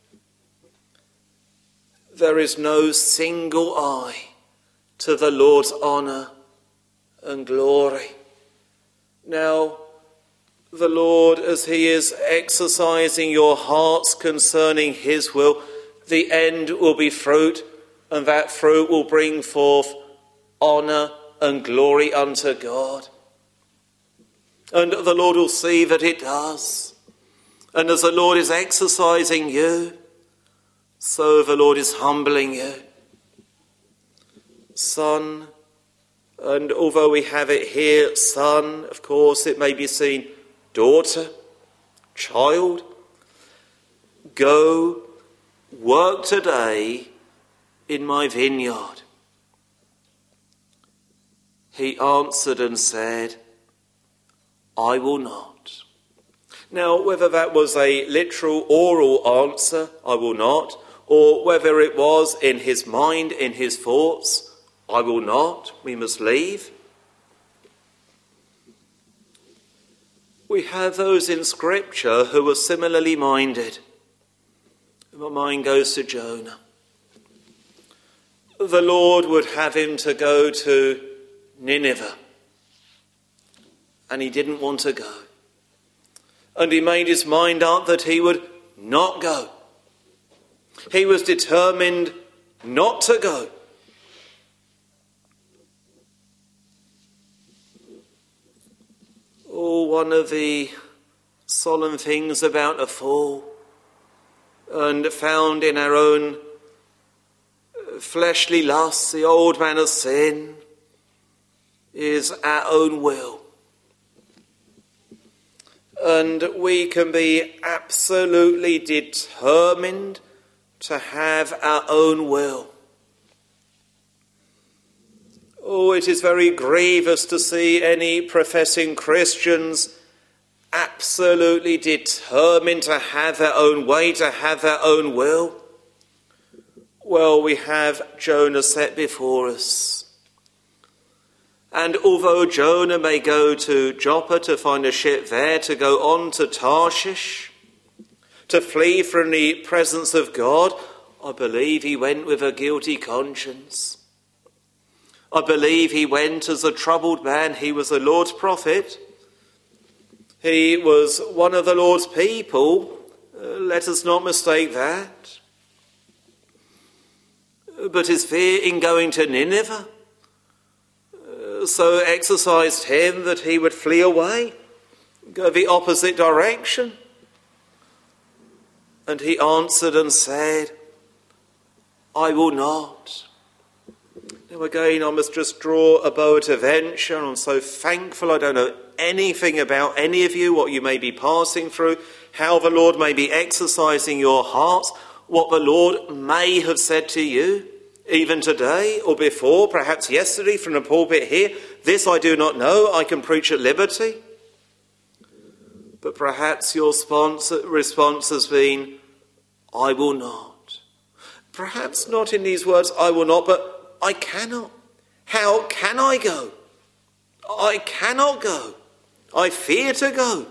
There is no single eye to the Lord's honour and glory. Now, the Lord, as he is exercising your hearts concerning his will, the end will be fruit, and that fruit will bring forth honour and glory unto God. And the Lord will see that it does. And as the Lord is exercising you, so the Lord is humbling you. Son, and although we have it here, son, of course, it may be seen daughter, child, go work today in my vineyard. He answered and said, I will not. Now, whether that was a literal oral answer, I will not, or whether it was in his mind, in his thoughts, I will not, we must leave. We have those in Scripture who were similarly minded. My mind goes to Jonah. The Lord would have him to go to Nineveh, and he didn't want to go. And he made his mind up that he would not go. He was determined not to go. Oh, one of the solemn things about a fall, and found in our own fleshly lusts, the old man of sin, is our own will. And we can be absolutely determined to have our own will. Oh, it is very grievous to see any professing Christians absolutely determined to have their own way, to have their own will. Well, we have Jonah set before us. And although Jonah may go to Joppa to find a ship there, to go on to Tarshish, to flee from the presence of God, I believe he went with a guilty conscience. I believe he went as a troubled man. He was the Lord's prophet. He was one of the Lord's people. Uh, let us not mistake that. But his fear in going to Nineveh uh, so exercised him that he would flee away, go the opposite direction. And he answered and said, I will not. Now again, I must just draw a bow at a venture. I'm so thankful I don't know anything about any of you, what you may be passing through, how the Lord may be exercising your hearts, what the Lord may have said to you, even today or before, perhaps yesterday from the pulpit here. This I do not know. I can preach at liberty. But perhaps your response has been, I will not. Perhaps not in these words, I will not, but I cannot. How can I go? I cannot go. I fear to go.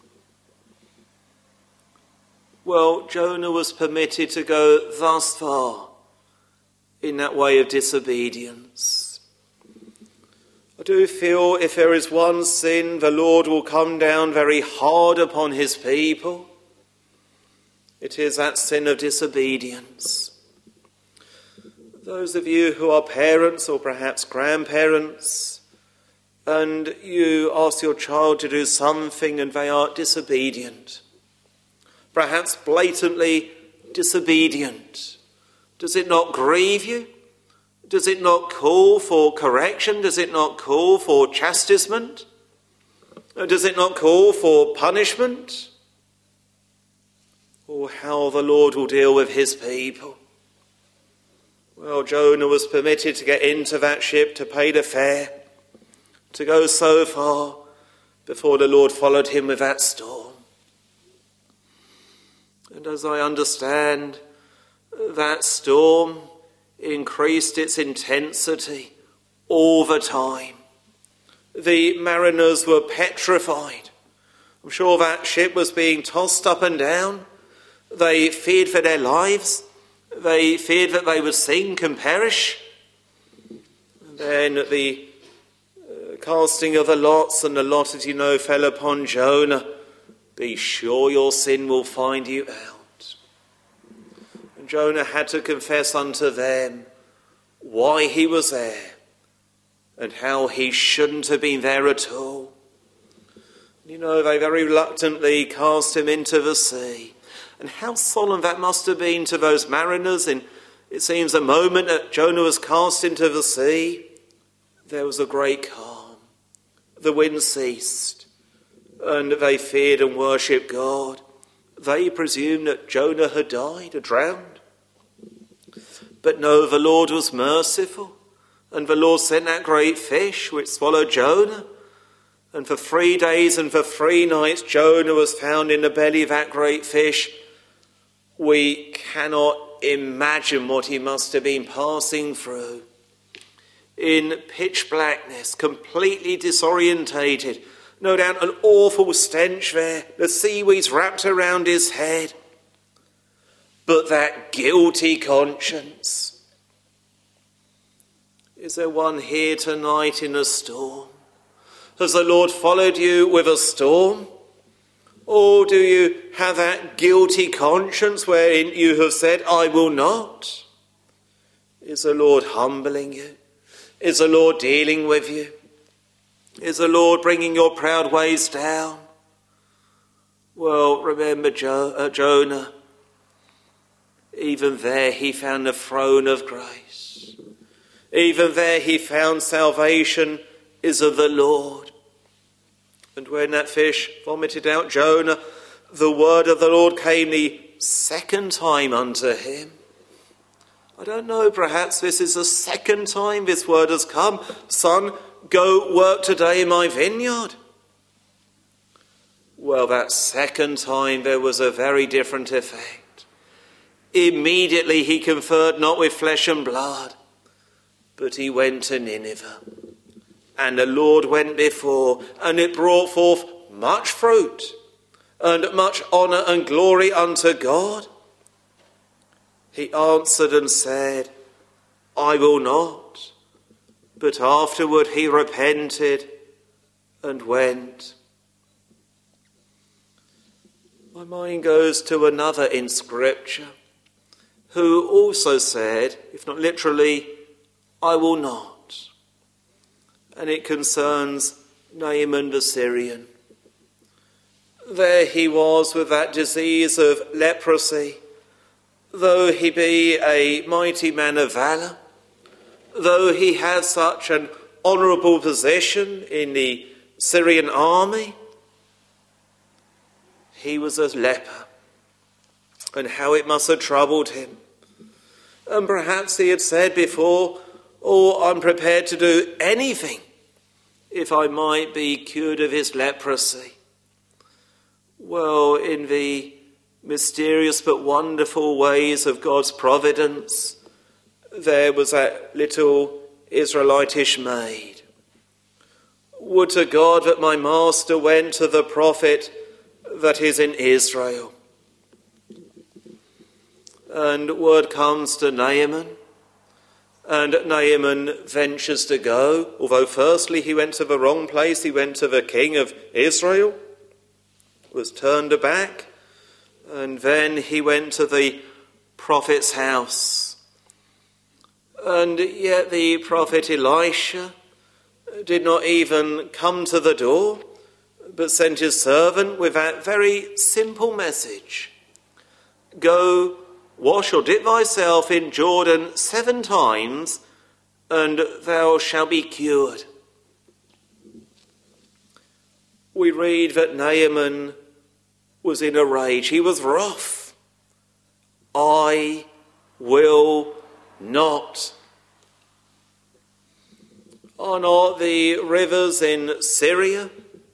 Well, Jonah was permitted to go thus far in that way of disobedience. I do feel if there is one sin, the Lord will come down very hard upon his people. It is that sin of disobedience. Those of you who are parents or perhaps grandparents, and you ask your child to do something and they are disobedient, perhaps blatantly disobedient, does it not grieve you? Does it not call for correction? Does it not call for chastisement? Does it not call for punishment? Or how the Lord will deal with his people? Well, Jonah was permitted to get into that ship to pay the fare, to go so far before the Lord followed him with that storm. And as I understand, that storm increased its intensity all the time. The mariners were petrified. I'm sure that ship was being tossed up and down. They feared for their lives. They feared that they would sink and perish. And then at the uh, casting of the lots, and the lot, as you know, fell upon Jonah. Be sure your sin will find you out. And Jonah had to confess unto them why he was there and how he shouldn't have been there at all. You know, they very reluctantly cast him into the sea. And how solemn that must have been to those mariners. In, it seems, the moment that Jonah was cast into the sea, there was a great calm. The wind ceased, and they feared and worshipped God. They presumed that Jonah had died or drowned. But no, the Lord was merciful, and the Lord sent that great fish which swallowed Jonah. And for three days and for three nights Jonah was found in the belly of that great fish. We cannot imagine what he must have been passing through. In pitch blackness, completely disorientated, no doubt an awful stench there, the seaweeds wrapped around his head. But that guilty conscience. Is there one here tonight in a storm? Has the Lord followed you with a storm? Or do you have that guilty conscience wherein you have said, I will not? Is the Lord humbling you? Is the Lord dealing with you? Is the Lord bringing your proud ways down? Well, remember jo- uh, Jonah. Even there he found the throne of grace. Even there he found salvation is of the Lord. And when that fish vomited out Jonah, the word of the Lord came the second time unto him. I don't know, perhaps this is the second time this word has come. Son, go work today in my vineyard. Well, that second time there was a very different effect. Immediately he conferred not with flesh and blood, but he went to Nineveh. And the Lord went before, and it brought forth much fruit, and much honour and glory unto God. He answered and said, I will not. But afterward he repented and went. My mind goes to another in Scripture, who also said, if not literally, I will not. And it concerns Naaman the Syrian. There he was with that disease of leprosy. Though he be a mighty man of valour, though he had such an honourable position in the Syrian army, he was a leper. And how it must have troubled him. And perhaps he had said before, oh, I'm prepared to do anything if I might be cured of his leprosy. Well, in the mysterious but wonderful ways of God's providence, there was that little Israelitish maid. Would to God that my master went to the prophet that is in Israel. And word comes to Naaman, and Naaman ventures to go, although firstly he went to the wrong place. He went to the king of Israel, was turned back, and then he went to the prophet's house. And yet the prophet Elisha did not even come to the door, but sent his servant with that very simple message. Go, wash or dip thyself in Jordan seven times, and thou shalt be cured. we read that Naaman was in a rage. He was wroth. I will not. Are not the rivers in Syria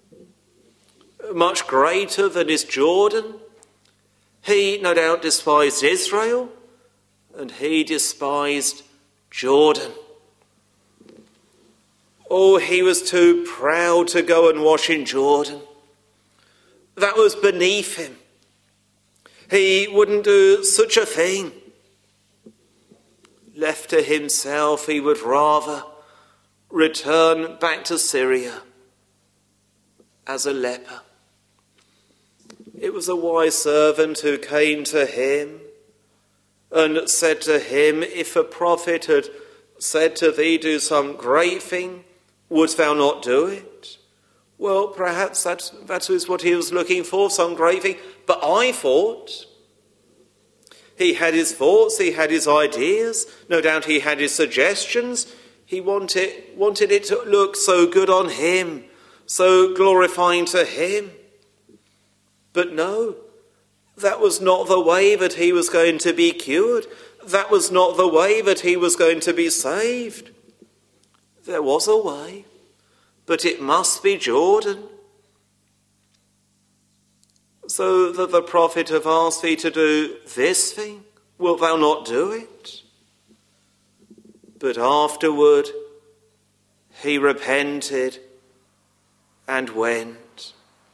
much greater than is Jordan? He no doubt despised Israel, and he despised Jordan. Oh, he was too proud to go and wash in Jordan. That was beneath him. He wouldn't do such a thing. Left to himself, he would rather return back to Syria as a leper. It was a wise servant who came to him and said to him, if a prophet had said to thee, do some great thing, wouldst thou not do it? Well, perhaps that, that was what he was looking for, some great thing. But I thought, he had his thoughts, he had his ideas, no doubt he had his suggestions. He wanted, wanted it to look so good on him, so glorifying to him. But no, that was not the way that he was going to be cured. That was not the way that he was going to be saved. There was a way, but it must be Jordan. So that the prophet have asked thee to do this thing, wilt thou not do it? But afterward he repented and went.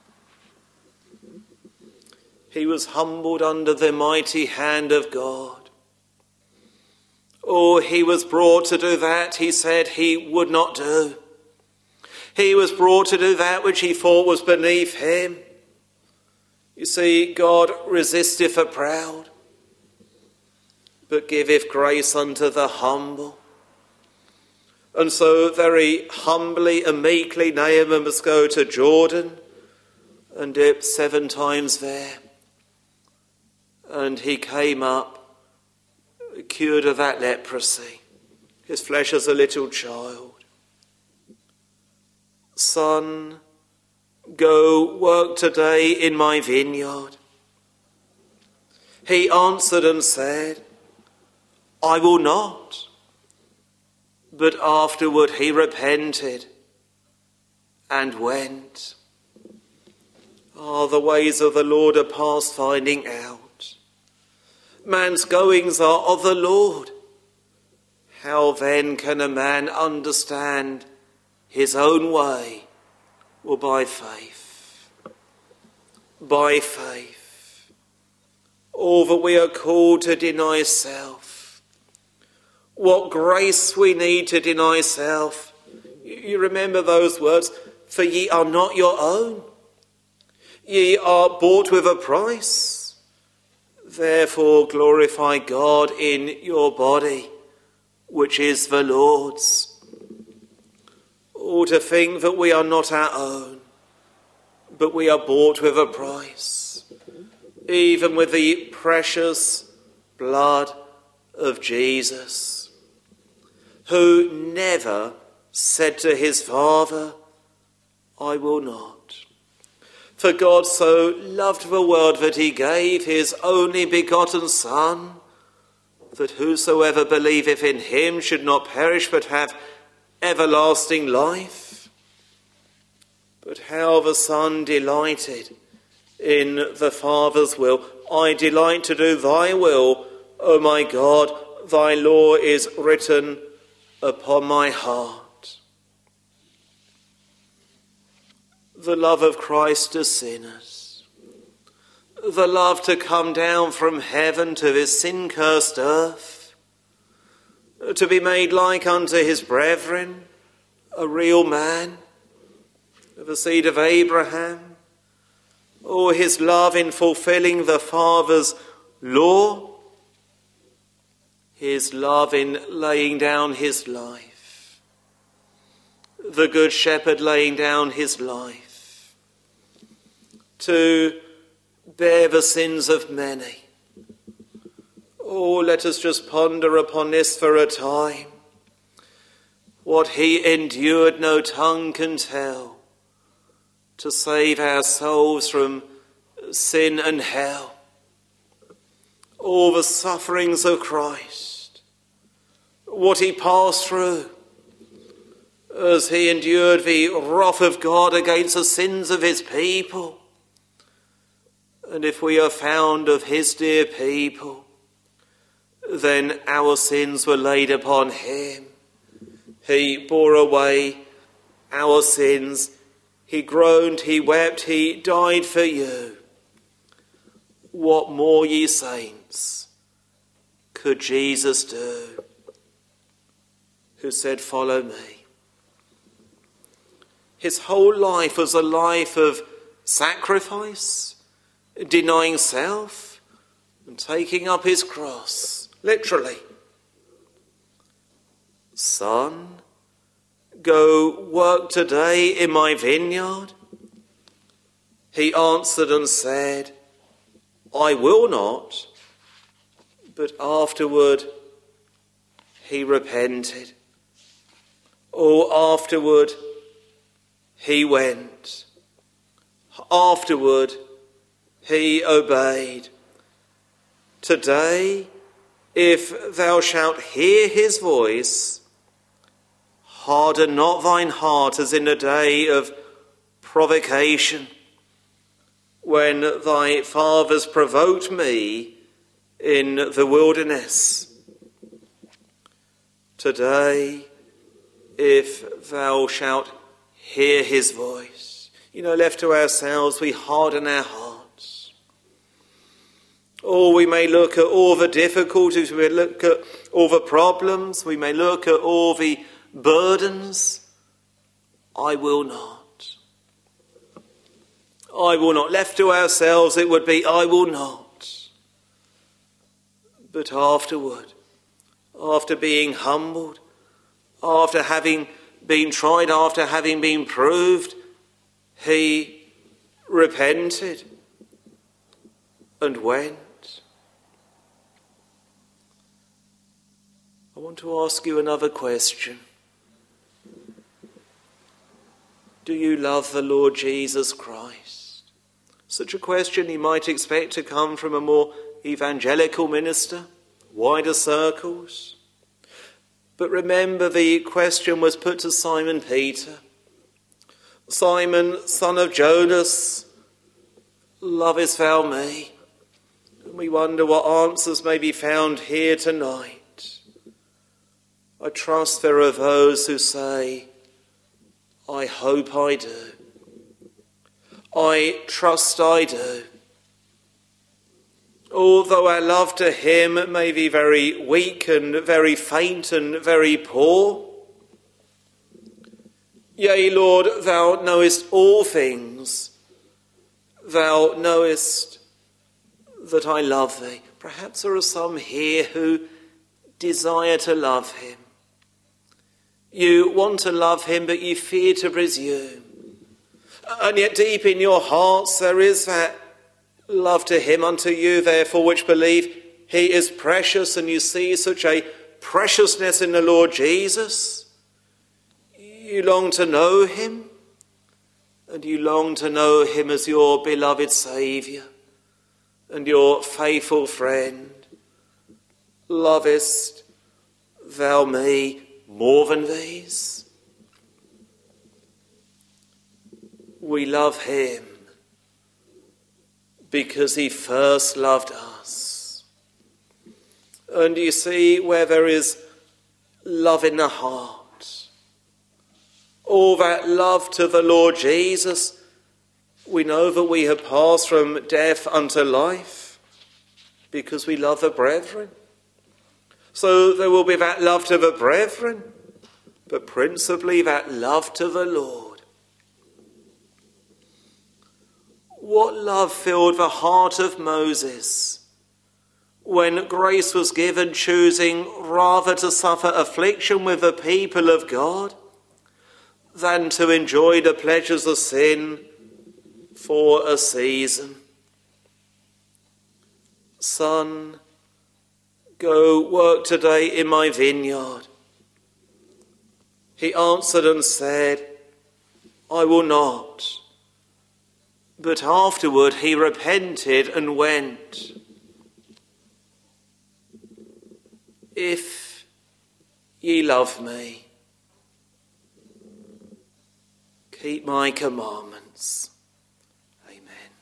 He was humbled under the mighty hand of God. Oh, he was brought to do that he said he would not do. He was brought to do that which he thought was beneath him. You see, God resisteth the proud, but giveth grace unto the humble. And so very humbly and meekly Naaman must go to Jordan and dip seven times there. And he came up cured of that leprosy, his flesh as a little child. Son, go work today in my vineyard. He answered and said, I will not. But afterward he repented and went. Ah, the ways of the Lord are past finding out. Man's goings are of the Lord. How then can a man understand his own way? Well, by faith. By faith. All that we are called to deny self. What grace we need to deny self. You remember those words, for ye are not your own. Ye are bought with a price. Therefore glorify God in your body, which is the Lord's. Oh, to think that we are not our own, but we are bought with a price, even with the precious blood of Jesus, who never said to his Father, I will not. For God so loved the world that he gave his only begotten Son, that whosoever believeth in him should not perish but have everlasting life. But how the Son delighted in the Father's will. I delight to do thy will, O my God, thy law is written upon my heart. The love of Christ to sinners, the love to come down from heaven to this sin-cursed earth, to be made like unto his brethren, a real man, of the seed of Abraham, or his love in fulfilling the Father's law, his love in laying down his life, the good shepherd laying down his life, to bear the sins of many. Oh, let us just ponder upon this for a time. What he endured no tongue can tell. to save our souls from sin and hell. All the sufferings of Christ, what he passed through as he endured the wrath of God against the sins of his people. And if we are found of his dear people, then our sins were laid upon him. He bore away our sins. He groaned, he wept, he died for you. What more, ye saints, could Jesus do, who said, "Follow me"? His whole life was a life of sacrifice, denying self and taking up his cross, literally. "Son, go work today in my vineyard." He answered and said, "I will not." But afterward he repented. Oh, afterward he went. Afterward he obeyed. Today, if thou shalt hear his voice, harden not thine heart as in a day of provocation, when thy fathers provoked me in the wilderness. Today, if thou shalt hear his voice. You know, left to ourselves, we harden our hearts. Or we may look at all the difficulties, we may look at all the problems, we may look at all the burdens. I will not. I will not. Left to ourselves, it would be, I will not. But afterward, after being humbled, after having been tried, after having been proved, he repented and went. I want to ask you another question. Do you love the Lord Jesus Christ? Such a question you might expect to come from a more evangelical minister, wider circles. But remember, the question was put to Simon Peter. "Simon, son of Jonas, lovest thou me?" And we wonder what answers may be found here tonight. I trust there are those who say, I hope I do. I trust I do. Although our love to him may be very weak and very faint and very poor, yea, Lord, thou knowest all things. Thou knowest that I love thee. Perhaps there are some here who desire to love him. You want to love him, but you fear to presume. And yet deep in your hearts there is that love to him unto you, therefore, which believe he is precious, and you see such a preciousness in the Lord Jesus. You long to know him, and you long to know him as your beloved Saviour and your faithful friend. Lovest thou me more than these? We love him because he first loved us. And you see, where there is love in the heart, all that love to the Lord Jesus, we know that we have passed from death unto life because we love the brethren. So there will be that love to the brethren, but principally that love to the Lord. What love filled the heart of Moses when grace was given, choosing rather to suffer affliction with the people of God than to enjoy the pleasures of sin for a season. Son, go work today in my vineyard. He answered and said, I will not. But afterward he repented and went. If ye love me, keep my commandments. Amen.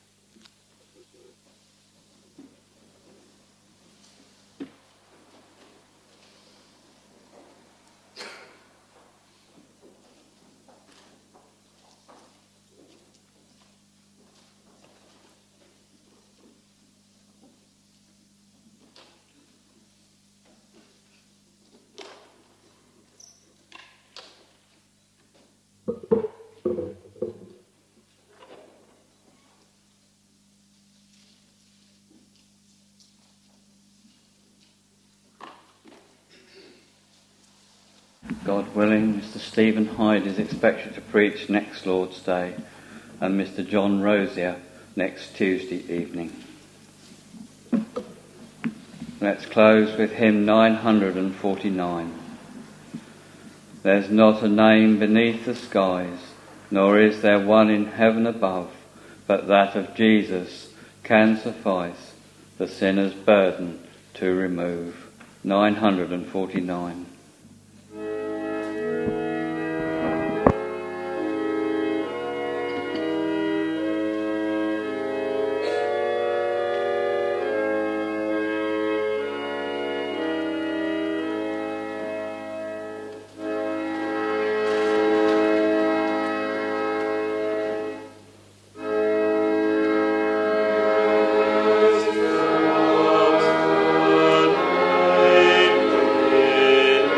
God willing, Mister Stephen Hyde is expected to preach next Lord's Day, and Mister John Rosier next Tuesday evening. Let's close with hymn nine hundred forty-nine. There's not a name beneath the skies, nor is there one in heaven above, but that of Jesus can suffice the sinner's burden to remove. nine hundred forty-nine. Amen.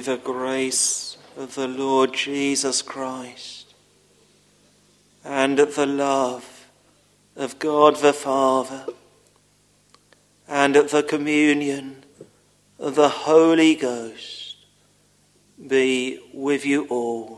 the grace of the Lord Jesus Christ, and the love of God the Father, and the communion of the Holy Ghost be with you all.